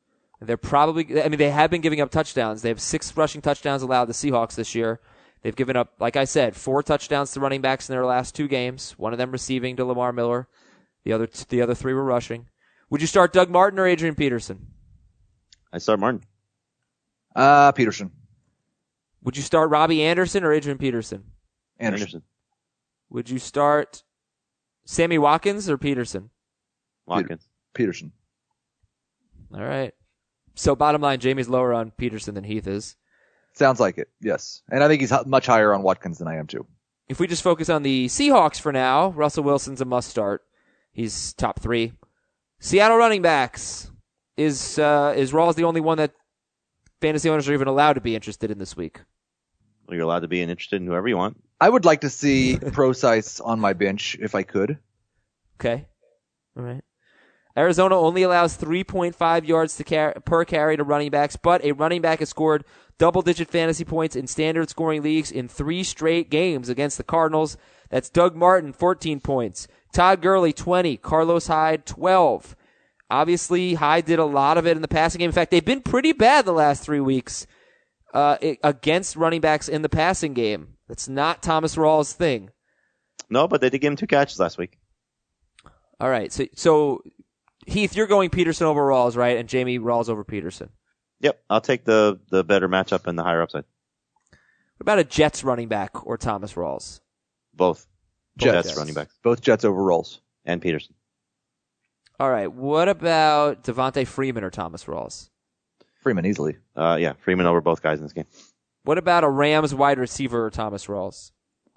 They have been giving up touchdowns. They have 6 rushing touchdowns allowed the Seahawks this year. They've given up, like I said, 4 touchdowns to running backs in their last 2 games. One of them receiving to Lamar Miller. The other 3 were rushing. Would you start Doug Martin or Adrian Peterson? I start Martin. Peterson. Would you start Robbie Anderson or Adrian Peterson? Anderson. Would you start Sammy Watkins or Peterson? Watkins. Peterson. All right. So bottom line, Jamie's lower on Peterson than Heath is. Sounds like it, yes. And I think he's much higher on Watkins than I am too. If we just focus on the Seahawks for now, Russell Wilson's a must start. He's top 3. Seattle running backs. Is Rawls the only one that fantasy owners are even allowed to be interested in this week? Well, you're allowed to be interested in whoever you want. I would like to see Procise on my bench if I could. Okay. All right. Arizona only allows 3.5 yards per carry to running backs, but a running back has scored double-digit fantasy points in standard scoring leagues in 3 straight games against the Cardinals. That's Doug Martin, 14 points. Todd Gurley, 20. Carlos Hyde, 12. Obviously, Hyde did a lot of it in the passing game. In fact, they've been pretty bad the last 3 weeks against running backs in the passing game. That's not Thomas Rawls' thing. No, but they did give him 2 catches last week. All right. So Heath, you're going Peterson over Rawls, right? And Jamie, Rawls over Peterson. Yep, I'll take the better matchup and the higher upside. What about a Jets running back or Thomas Rawls? Both. Jets Running backs. Both Jets over Rolls. And Peterson. All right. What about Devontae Freeman or Thomas Rawls? Freeman easily. Yeah, Freeman over both guys in this game. What about a Rams wide receiver or Thomas Rawls?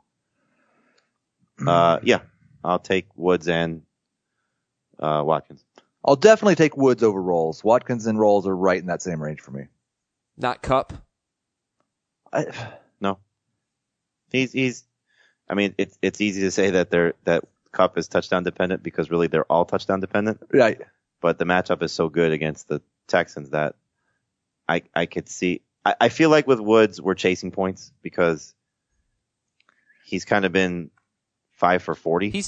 Yeah, I'll take Woods and Watkins. I'll definitely take Woods over Rolls. Watkins and Rolls are right in that same range for me. Not Kupp? No. He's I mean, it's easy to say that that Kupp is touchdown dependent because really they're all touchdown dependent. Right. But the matchup is so good against the Texans that I could see. I feel like with Woods we're chasing points because he's kind of been 5 for 40.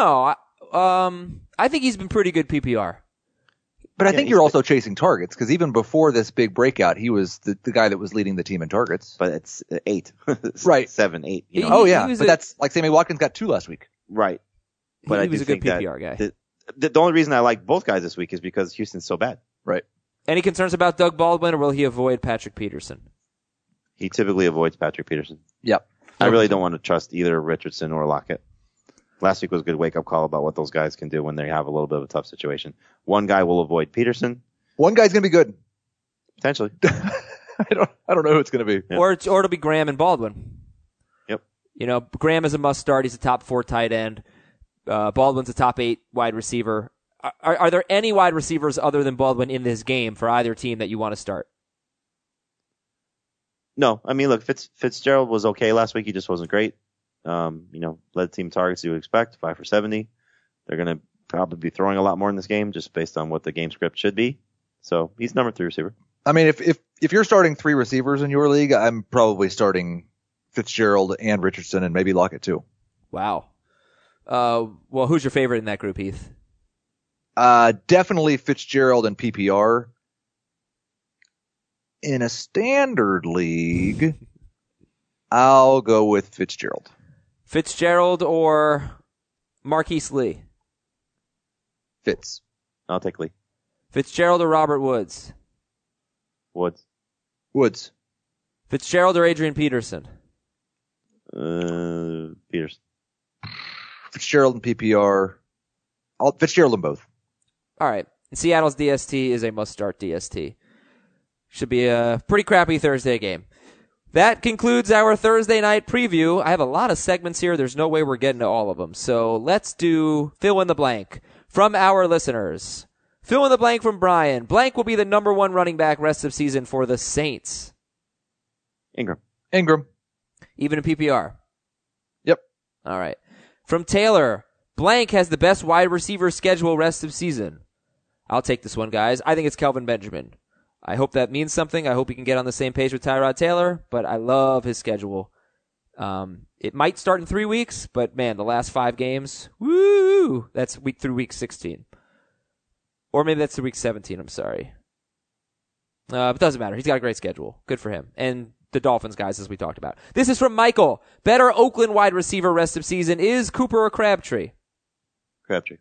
I think he's been pretty good PPR. But I think you're also chasing targets because even before this big breakout, he was the guy that was leading the team in targets. But it's 8. Right. 7, 8. You know? Oh, yeah. But that's like Sammy Watkins got 2 last week. Right. But he was a good PPR guy. The only reason I like both guys this week is because Houston's so bad. Right. Any concerns about Doug Baldwin, or will he avoid Patrick Peterson? He typically avoids Patrick Peterson. Yep. I really don't want to trust either Richardson or Lockett. Last week was a good wake-up call about what those guys can do when they have a little bit of a tough situation. One guy will avoid Peterson. One guy's going to be good. Potentially. I don't know who it's going to be. Yeah. Or it'll be Graham and Baldwin. Yep. You know, Graham is a must-start. He's a top 4 tight end. Baldwin's a top 8 wide receiver. Are there any wide receivers other than Baldwin in this game for either team that you want to start? No. I mean, look, Fitzgerald was okay last week. He just wasn't great. Led team targets you would expect, 5 for 70. They're going to probably be throwing a lot more in this game just based on what the game script should be. So he's number 3 receiver. I mean, if you're starting 3 receivers in your league, I'm probably starting Fitzgerald and Richardson and maybe Lockett too. Wow. Well, who's your favorite in that group, Heath? Definitely Fitzgerald and PPR. In a standard league, I'll go with Fitzgerald. Fitzgerald or Marquise Lee? Fitz. I'll take Lee. Fitzgerald or Robert Woods? Woods. Fitzgerald or Adrian Peterson? Peters. Fitzgerald and PPR. Fitzgerald in both. All right. Seattle's DST is a must-start DST. Should be a pretty crappy Thursday game. That concludes our Thursday night preview. I have a lot of segments here. There's no way we're getting to all of them. So let's do fill in the blank from our listeners. Fill in the blank from Brian. Blank will be the number 1 running back rest of season for the Saints. Ingram. Even in PPR. Yep. All right. From Taylor. Blank has the best wide receiver schedule rest of season. I'll take this one, guys. I think it's Kelvin Benjamin. I hope that means something. I hope he can get on the same page with Tyrod Taylor, but I love his schedule. It might start in 3 weeks, but man, the last 5 games, woo! That's through week 16. Or maybe that's through week 17, I'm sorry. But it doesn't matter. He's got a great schedule. Good for him. And the Dolphins guys, as we talked about. This is from Michael. Better Oakland wide receiver rest of season is Cooper or Crabtree? Crabtree.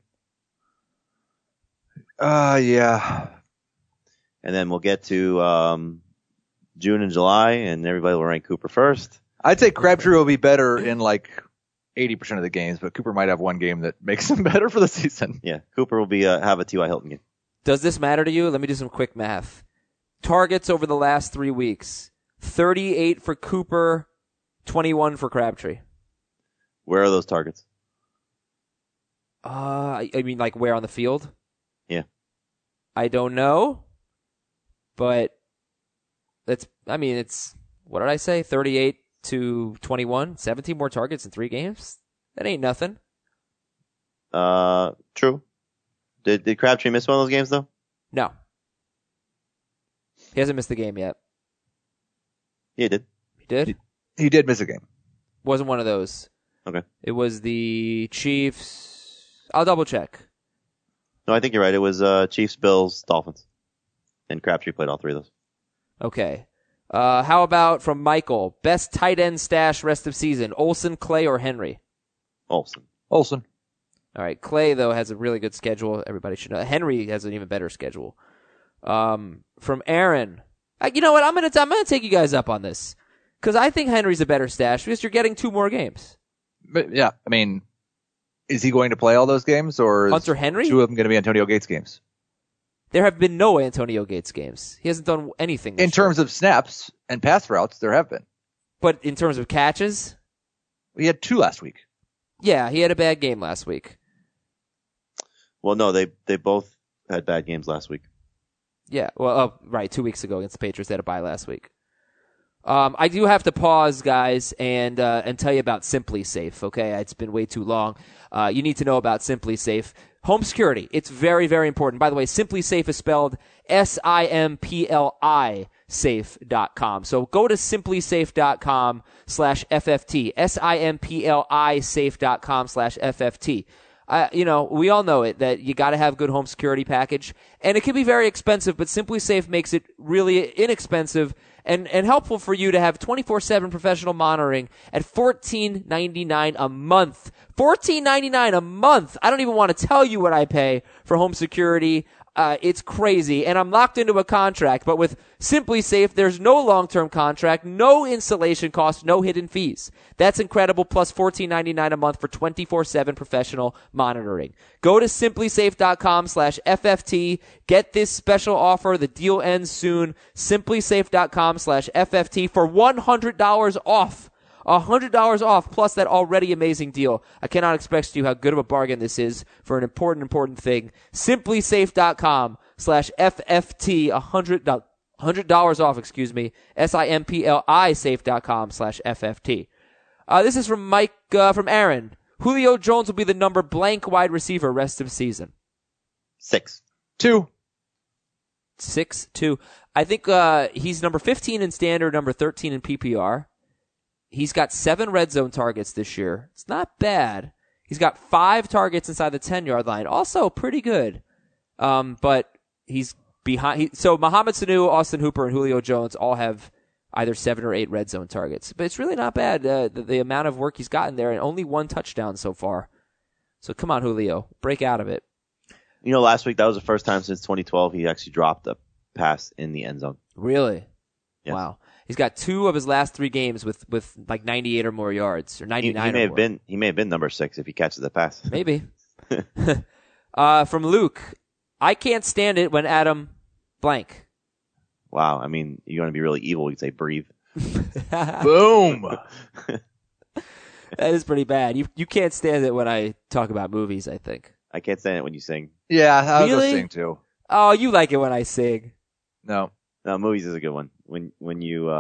Yeah. And then we'll get to June and July, and everybody will rank Cooper first. I'd say Crabtree will be better in like 80% of the games, but Cooper might have one game that makes him better for the season. Yeah, Cooper will be have a T.Y. Hilton game. Does this matter to you? Let me do some quick math. Targets over the last 3 weeks. 38 for Cooper, 21 for Crabtree. Where are those targets? I mean, like where on the field? Yeah. I don't know, but it's, what did I say? 38 to 21, 17 more targets in 3 games? That ain't nothing. True. Did Crabtree miss one of those games though? No. He hasn't missed the game yet. Yeah, he did. He did? He did miss a game. Wasn't one of those. Okay. It was the Chiefs. I'll double check. No, I think you're right. It was Chiefs, Bills, Dolphins, and Crabtree played all three of those. Okay. How about from Michael? Best tight end stash rest of season: Olsen, Clay, or Henry? Olsen. All right. Clay though has a really good schedule. Everybody should know. Henry has an even better schedule. From Aaron, you know what? I'm gonna take you guys up on this because I think Henry's a better stash because you're getting 2 more games. But yeah, I mean, is he going to play all those games, or is Hunter Henry? 2 of them going to be Antonio Gates games? There have been no Antonio Gates games. He hasn't done anything this In terms of snaps and pass routes, there have been. But in terms of catches, We had 2 last week. yeah, he had a bad game last week. Well, no, they both had bad games last week. Yeah, well, right, 2 weeks ago against the Patriots, they had a bye last week. I do have to pause, guys, and tell you about Simply Safe. Okay, it's been way too long. You need to know about Simply Safe. Home security. It's very, very important. By the way, Simply Safe is spelled SIMPLI safe.com. So go to simplysafe.com/FFT. SIMPLI safe.com/FFT. We all know it, that you got to have good home security package, and it can be very expensive, but Simply Safe makes it really inexpensive and helpful for you to have 24/7 professional monitoring at $14.99 a month. $14.99 a month. I don't even want to tell you what I pay for home security. It's crazy, and I'm locked into a contract, but with Simply Safe, there's no long-term contract, no installation costs, no hidden fees. That's incredible, plus $14.99 a month for 24/7 professional monitoring. Go to simplysafe.com/FFT. Get this special offer. The deal ends soon. Simplysafe.com/FFT for $100 off. $100 off plus that already amazing deal. I cannot express to you how good of a bargain this is for an important thing. Simplysafe.com/FFT. $100 off, SIMPLI safe.com/FFT. This is from Mike, from Aaron. Julio Jones will be the number blank wide receiver rest of season. 6. 2. 6-2. I think, he's number 15 in standard, number 13 in PPR. He's got 7 red zone targets this year. It's not bad. He's got 5 targets inside the 10-yard line. Also pretty good. But he's behind. So Mohamed Sanu, Austin Hooper, and Julio Jones all have either 7 or 8 red zone targets. But it's really not bad, the amount of work he's gotten there, and only 1 touchdown so far. So come on, Julio. Break out of it. Last week, that was the first time since 2012 he actually dropped a pass in the end zone. Really? Yes. Wow. He's got 2 of his last 3 games with like 98 or more yards, or 99 he may or have more. been he may have been number 6 if he catches the pass. Maybe. From Luke, I can't stand it when Adam blank. Wow, I mean, you're going to be really evil. You'd say breathe. Boom. That is pretty bad. You can't stand it when I talk about movies, I think. I can't stand it when you sing. Yeah, I was Really? listening too. Oh, you like it when I sing. No. No, movies is a good one. When you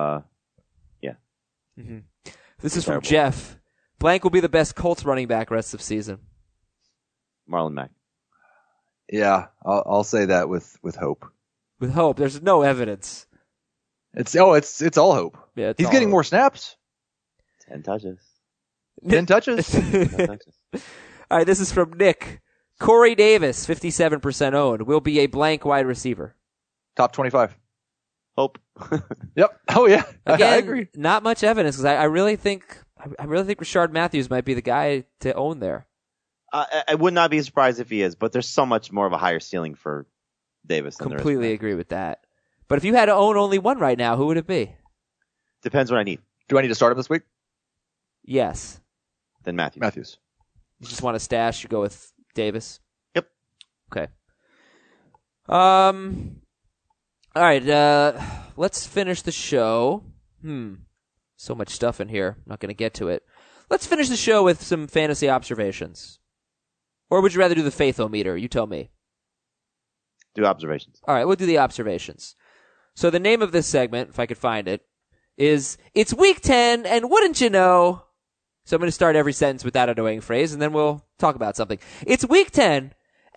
This is from Terrible. Jeff. Blank will be the best Colts running back rest of season. Marlon Mack. Yeah, I'll say that with hope. With hope. There's no evidence. It's all hope. Yeah, it's He's all getting hope. more snaps. 10 touches. 10 touches. 10 touches. All right, this is from Nick. Corey Davis, 57% owned, will be a blank wide receiver. Top 25. Hope. Yep. Oh yeah. Again, I agree. not much evidence because I really think Rashard Matthews might be the guy to own there. I would not be surprised if he is, but there's so much more of a higher ceiling for Davis than there is. Completely agree with that. But if you had to own only one right now, who would it be? Depends what I need. Do I need to start him this week? Yes. Then Matthews. Matthews. You just want a stash, you go with Davis? Yep. Okay. All right, let's finish the show. So much stuff in here. I'm not going to get to it. Let's finish the show with some fantasy observations. Or would you rather do the faith-o-meter? You tell me. Do observations. All right, we'll do the observations. So the name of this segment, if I could find it, is It's Week 10, and wouldn't you know... So I'm going to start every sentence with that annoying phrase, and then we'll talk about something. It's Week 10,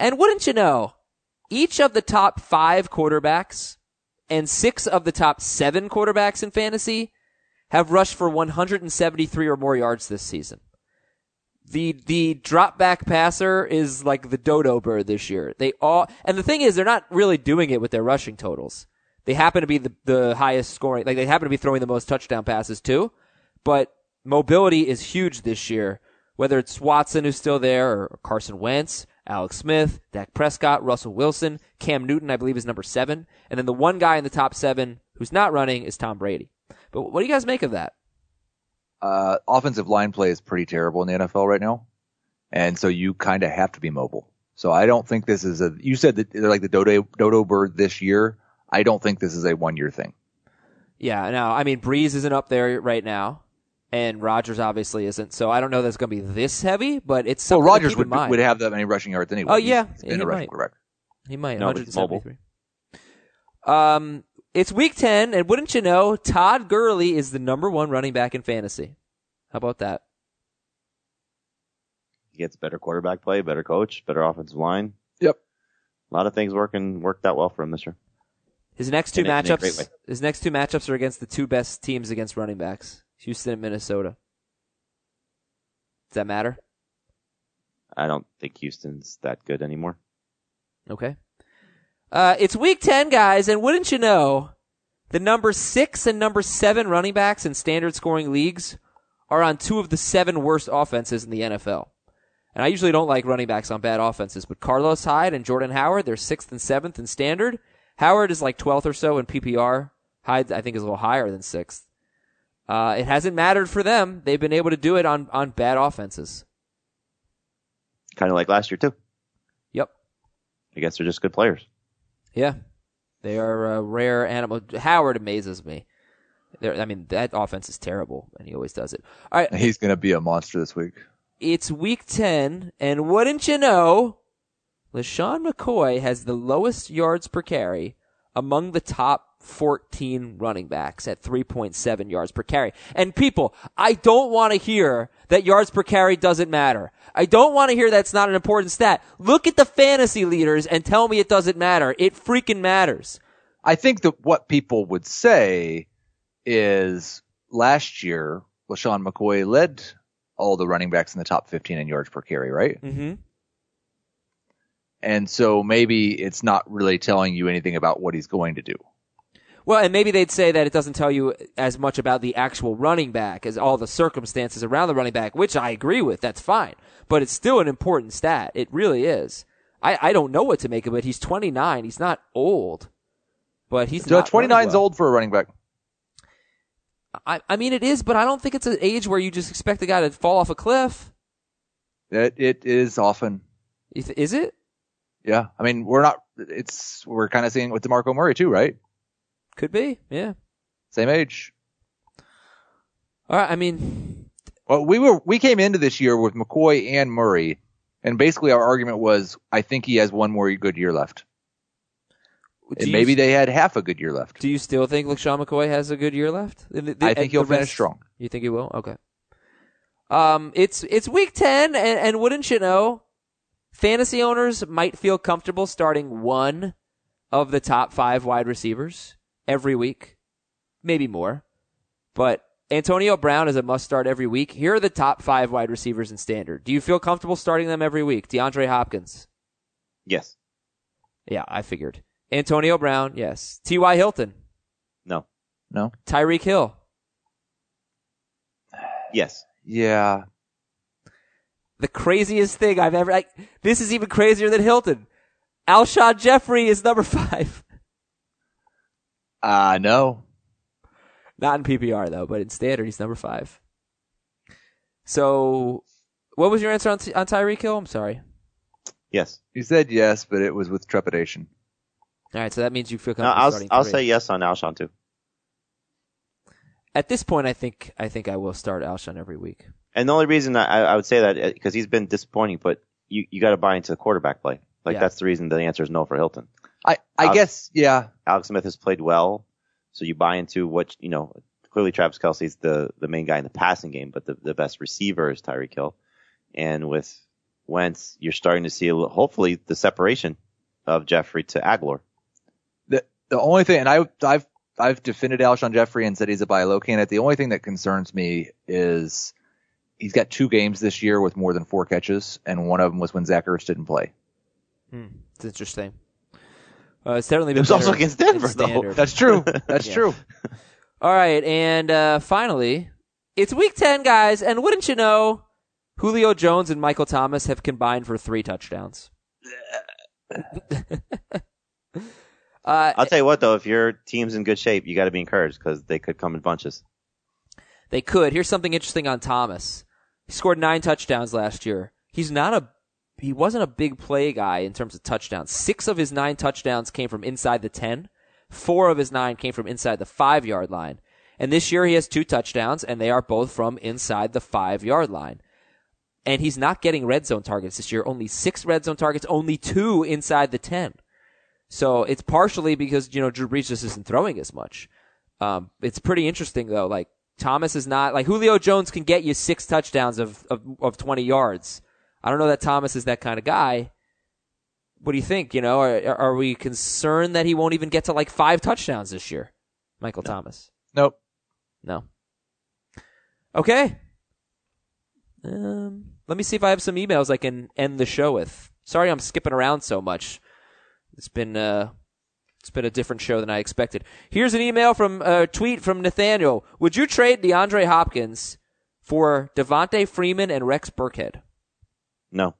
And wouldn't you know, each of the top 5 quarterbacks and 6 of the top 7 quarterbacks in fantasy have rushed for 173 or more yards this season. The drop back passer is like the dodo bird this year. And the thing is, they're not really doing it with their rushing totals. They happen to be the highest scoring, like they happen to be throwing the most touchdown passes too, but mobility is huge this year, whether it's Watson who's still there or Carson Wentz, Alex Smith, Dak Prescott, Russell Wilson, Cam Newton, I believe is number 7. And then the one guy in the top 7 who's not running is Tom Brady. But what do you guys make of that? Offensive line play is pretty terrible in the NFL right now. And so you kind of have to be mobile. So I don't think this is you said that they're like the dodo bird this year. I don't think this is a 1-year thing. Yeah, no, I mean, Breeze isn't up there right now, and Rodgers obviously isn't. So I don't know that it's going to be this heavy, but it's something Rodgers to keep in mind. would have that many rushing yards anyway. Oh, yeah. He's been a rushing quarterback. He might. No, but he's mobile. It's week 10, and wouldn't you know, Todd Gurley is the number 1 running back in fantasy. How about that? He gets better quarterback play, better coach, better offensive line. Yep. A lot of things worked out well for him this year. His next two In a great way. matchups are against the 2 best teams against running backs, Houston and Minnesota. Does that matter? I don't think Houston's that good anymore. Okay. It's week 10, guys, and wouldn't you know, the number 6 and number 7 running backs in standard scoring leagues are on 2 of the 7 worst offenses in the NFL. And I usually don't like running backs on bad offenses, but Carlos Hyde and Jordan Howard, they're 6th and 7th in standard. Howard is like 12th or so in PPR. Hyde, I think, is a little higher than 6th. It hasn't mattered for them. They've been able to do it on bad offenses. Kind of like last year, too. Yep. I guess they're just good players. Yeah. They are a rare animal. Howard amazes me. That offense is terrible, and he always does it. All right. He's going to be a monster this week. It's week 10, and wouldn't you know, LeSean McCoy has the lowest yards per carry among the top 14 running backs at 3.7 yards per carry. And people, I don't want to hear that yards per carry doesn't matter. I don't want to hear that's not an important stat. Look at the fantasy leaders and tell me it doesn't matter. It freaking matters. I think that what people would say is last year, LeSean McCoy led all the running backs in the top 15 in yards per carry, right? Mm-hmm. And so maybe it's not really telling you anything about what he's going to do. Well, and maybe they'd say that it doesn't tell you as much about the actual running back as all the circumstances around the running back, which I agree with. That's fine. But it's still an important stat. It really is. I don't know what to make of it. He's 29. He's not old. But he's not 29's old for a running back. I mean, it is, but I don't think it's an age where you just expect the guy to fall off a cliff. It is often. Is it? Yeah. I mean, we're kind of seeing it with DeMarco Murray too, right? Could be. Yeah. Same age. All right. I mean, well, we came into this year with McCoy and Murray, and basically our argument was, I think he has one more good year left. And maybe they had half a good year left. Do you still think LeSean McCoy has a good year left? I think he'll finish strong. You think he will? Okay. It's week 10, and wouldn't you know, fantasy owners might feel comfortable starting one of the top 5 wide receivers every week. Maybe more. But Antonio Brown is a must-start every week. Here are the top 5 wide receivers in standard. Do you feel comfortable starting them every week? DeAndre Hopkins. Yes. Yeah, I figured. Antonio Brown, yes. T.Y. Hilton. No. Tyreek Hill. Yes. Yeah. The craziest thing I've ever... this is even crazier than Hilton. Alshon Jeffrey is number 5. No. Not in PPR, though, but in standard, he's number 5. So, what was your answer on Tyreek Hill? I'm sorry. Yes. You said yes, but it was with trepidation. All right, so that means you feel comfortable starting 3. I'll say yes on Alshon, too. At this point, I think I will start Alshon every week. And the only reason I would say that, because he's been disappointing, but you got to buy into the quarterback play. That's the reason the answer is no for Hilton. I guess, yeah. Alex Smith has played well, so you buy into what, clearly Travis Kelce's the main guy in the passing game, but the best receiver is Tyreek Hill. And with Wentz, you're starting to see hopefully the separation of Jeffrey to Aguilar. The only thing, and I've defended Alshon Jeffrey and said he's a buy low candidate. The only thing that concerns me is he's got 2 games this year with more than 4 catches, and one of them was when Zach Ertz didn't play. It's interesting. It's certainly been It was also against Denver, though. That's true. That's true. All right, and finally, it's Week 10, guys, and wouldn't you know, Julio Jones and Michael Thomas have combined for 3 touchdowns. I'll tell you what, though, if your team's in good shape, you got to be encouraged because they could come in bunches. They could. Here's something interesting on Thomas. He scored 9 touchdowns last year. He wasn't a big play guy in terms of touchdowns. 6 of his 9 touchdowns came from inside the 10. 4 of his 9 came from inside the 5-yard line. And this year he has 2 touchdowns, and they are both from inside the 5-yard line. And he's not getting red zone targets this year. Only 6 red zone targets, only 2 inside the 10. So it's partially because, Drew Brees just isn't throwing as much. It's pretty interesting, though. Like, Thomas is not, like, Julio Jones can get you 6 touchdowns of 20 yards. I don't know that Thomas is that kind of guy. What do you think? Are we concerned that he won't even get to like 5 touchdowns this year? Michael Thomas. Nope. No. Okay. Let me see if I have some emails I can end the show with. Sorry I'm skipping around so much. It's been a different show than I expected. Here's an email from a tweet from Nathaniel. Would you trade DeAndre Hopkins for Devontae Freeman and Rex Burkhead? No.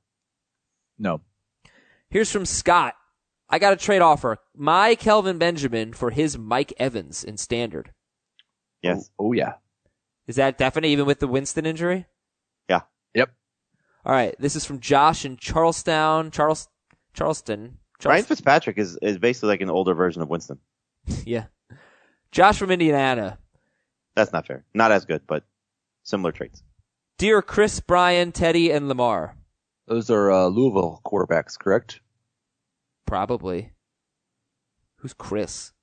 Here's from Scott. I got a trade offer. My Kelvin Benjamin for his Mike Evans in standard. Yes. Oh yeah. Is that definite even with the Winston injury? Yeah. Yep. All right. This is from Josh in Charleston. Ryan Fitzpatrick is basically like an older version of Winston. Yeah. Josh from Indiana. That's not fair. Not as good, but similar traits. Dear Chris, Brian, Teddy, and Lamar. Those are Louisville quarterbacks, correct? Probably. Who's Chris?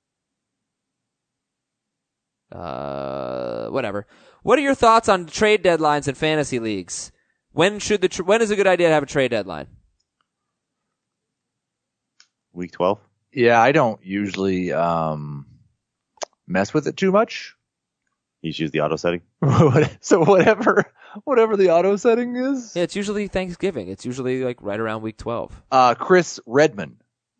Whatever. What are your thoughts on trade deadlines in fantasy leagues? When is a good idea to have a trade deadline? Week 12? Yeah, I don't usually mess with it too much. You just use the auto setting? So whatever the auto setting is. Yeah, it's usually Thanksgiving. It's usually like right around week 12. Chris Redman.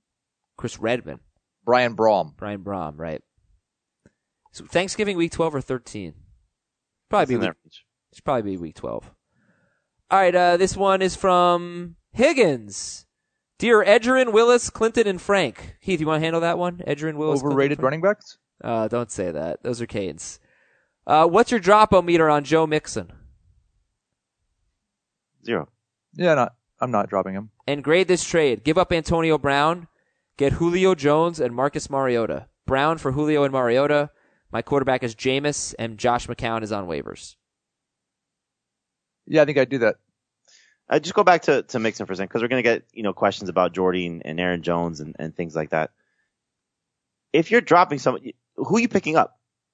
Brian Brom, right. So Thanksgiving week 12 or 13? It's probably be week 12. All right, this one is from Higgins. Dear Edgerrin, Willis, Clinton, and Frank. Heath, you want to handle that one? Edgerrin, Willis, overrated Clinton, running backs? Don't say that. Those are Canes. What's your drop-o-meter on Joe Mixon? 0. Yeah, I'm not dropping him. And grade this trade. Give up Antonio Brown. Get Julio Jones and Marcus Mariota. Brown for Julio and Mariota. My quarterback is Jameis, and Josh McCown is on waivers. Yeah, I think I'd do that. Just go back to Mixon for a second, because we're going to get questions about Jordy and Aaron Jones and things like that. If you're dropping someone, who are you picking up?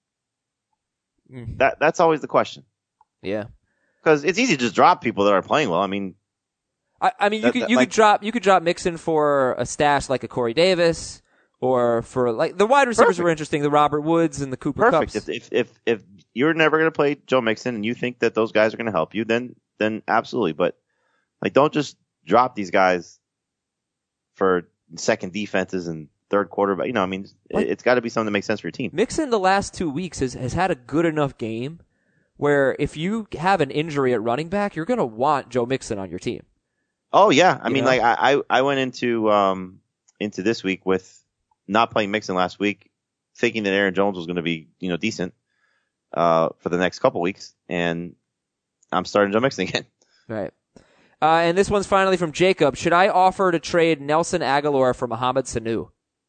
That's always the question. Yeah, because it's easy to just drop people that are playing well. I mean, you could drop Mixon for a stash like a Corey Davis, or for like the wide receivers were interesting, the Robert Woods and the Cooper Perfect. Kupps. If you're never going to play Joe Mixon and you think that those guys are going to help you, then absolutely. But like, don't just drop these guys for second defenses and third quarterback. It's got to be something that makes sense for your team. Mixon the last 2 weeks has had a good enough game where if you have an injury at running back, you're going to want Joe Mixon on your team. Oh yeah, I went into this week with not playing Mixon last week, thinking that Aaron Jones was going to be decent for the next couple weeks, and I'm starting Joe Mixon again. Right. And this one's finally from Jacob. Should I offer to trade Nelson Aguilar for Mohamed Sanu?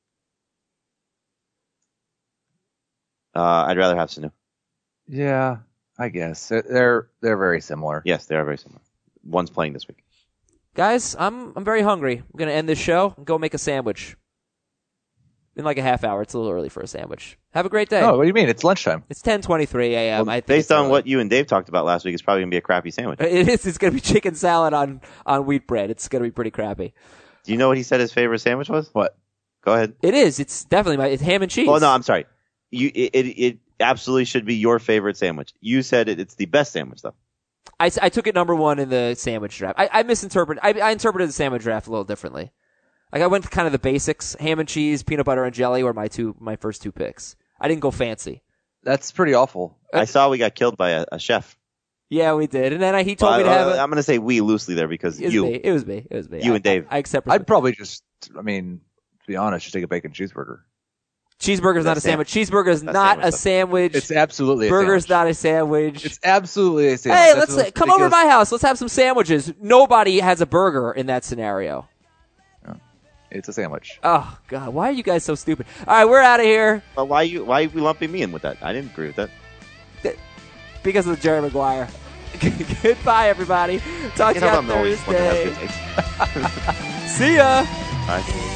I'd rather have Sanu. Yeah, I guess they're very similar. Yes, they are very similar. One's playing this week. Guys, I'm very hungry. I'm going to end this show and go make a sandwich. in like a half hour. It's a little early for a sandwich. Have a great day. Oh, what do you mean? It's lunchtime. It's 10:23 a.m. Well, I think based it's on early. what you and Dave talked about last week, it's probably going to be a crappy sandwich. It is. It's going to be chicken salad on wheat bread. It's going to be pretty crappy. Do you know what he said his favorite sandwich was? What? Go ahead. It is. It's definitely it's ham and cheese. Oh, no, I'm sorry. It absolutely should be your favorite sandwich. You said it's the best sandwich, though. I took it number one in the sandwich draft. I interpreted the sandwich draft a little differently. Like I went to kind of the basics: ham and cheese, peanut butter and jelly were my first two picks. I didn't go fancy. That's pretty awful. I saw we got killed by a chef. Yeah, we did. And then he told me to have I'm going to say we loosely there because It was me. You and Dave. I accept. I'd probably to be honest, just take a bacon cheeseburger. Cheeseburger's not a sandwich. Cheeseburger is not a sandwich. It's absolutely a Burger's sandwich. not a sandwich. It's absolutely a sandwich. Hey, That's let's come over to my house. Let's have some sandwiches. Nobody has a burger in that scenario. It's a sandwich. Oh God, why are you guys so stupid? All right, we're out of here But why are you lumping me in with that? I didn't agree with that. because of Jerry Maguire. Goodbye, everybody. Talk to you on I'm always one that has Thursday. good taste. See ya. Bye.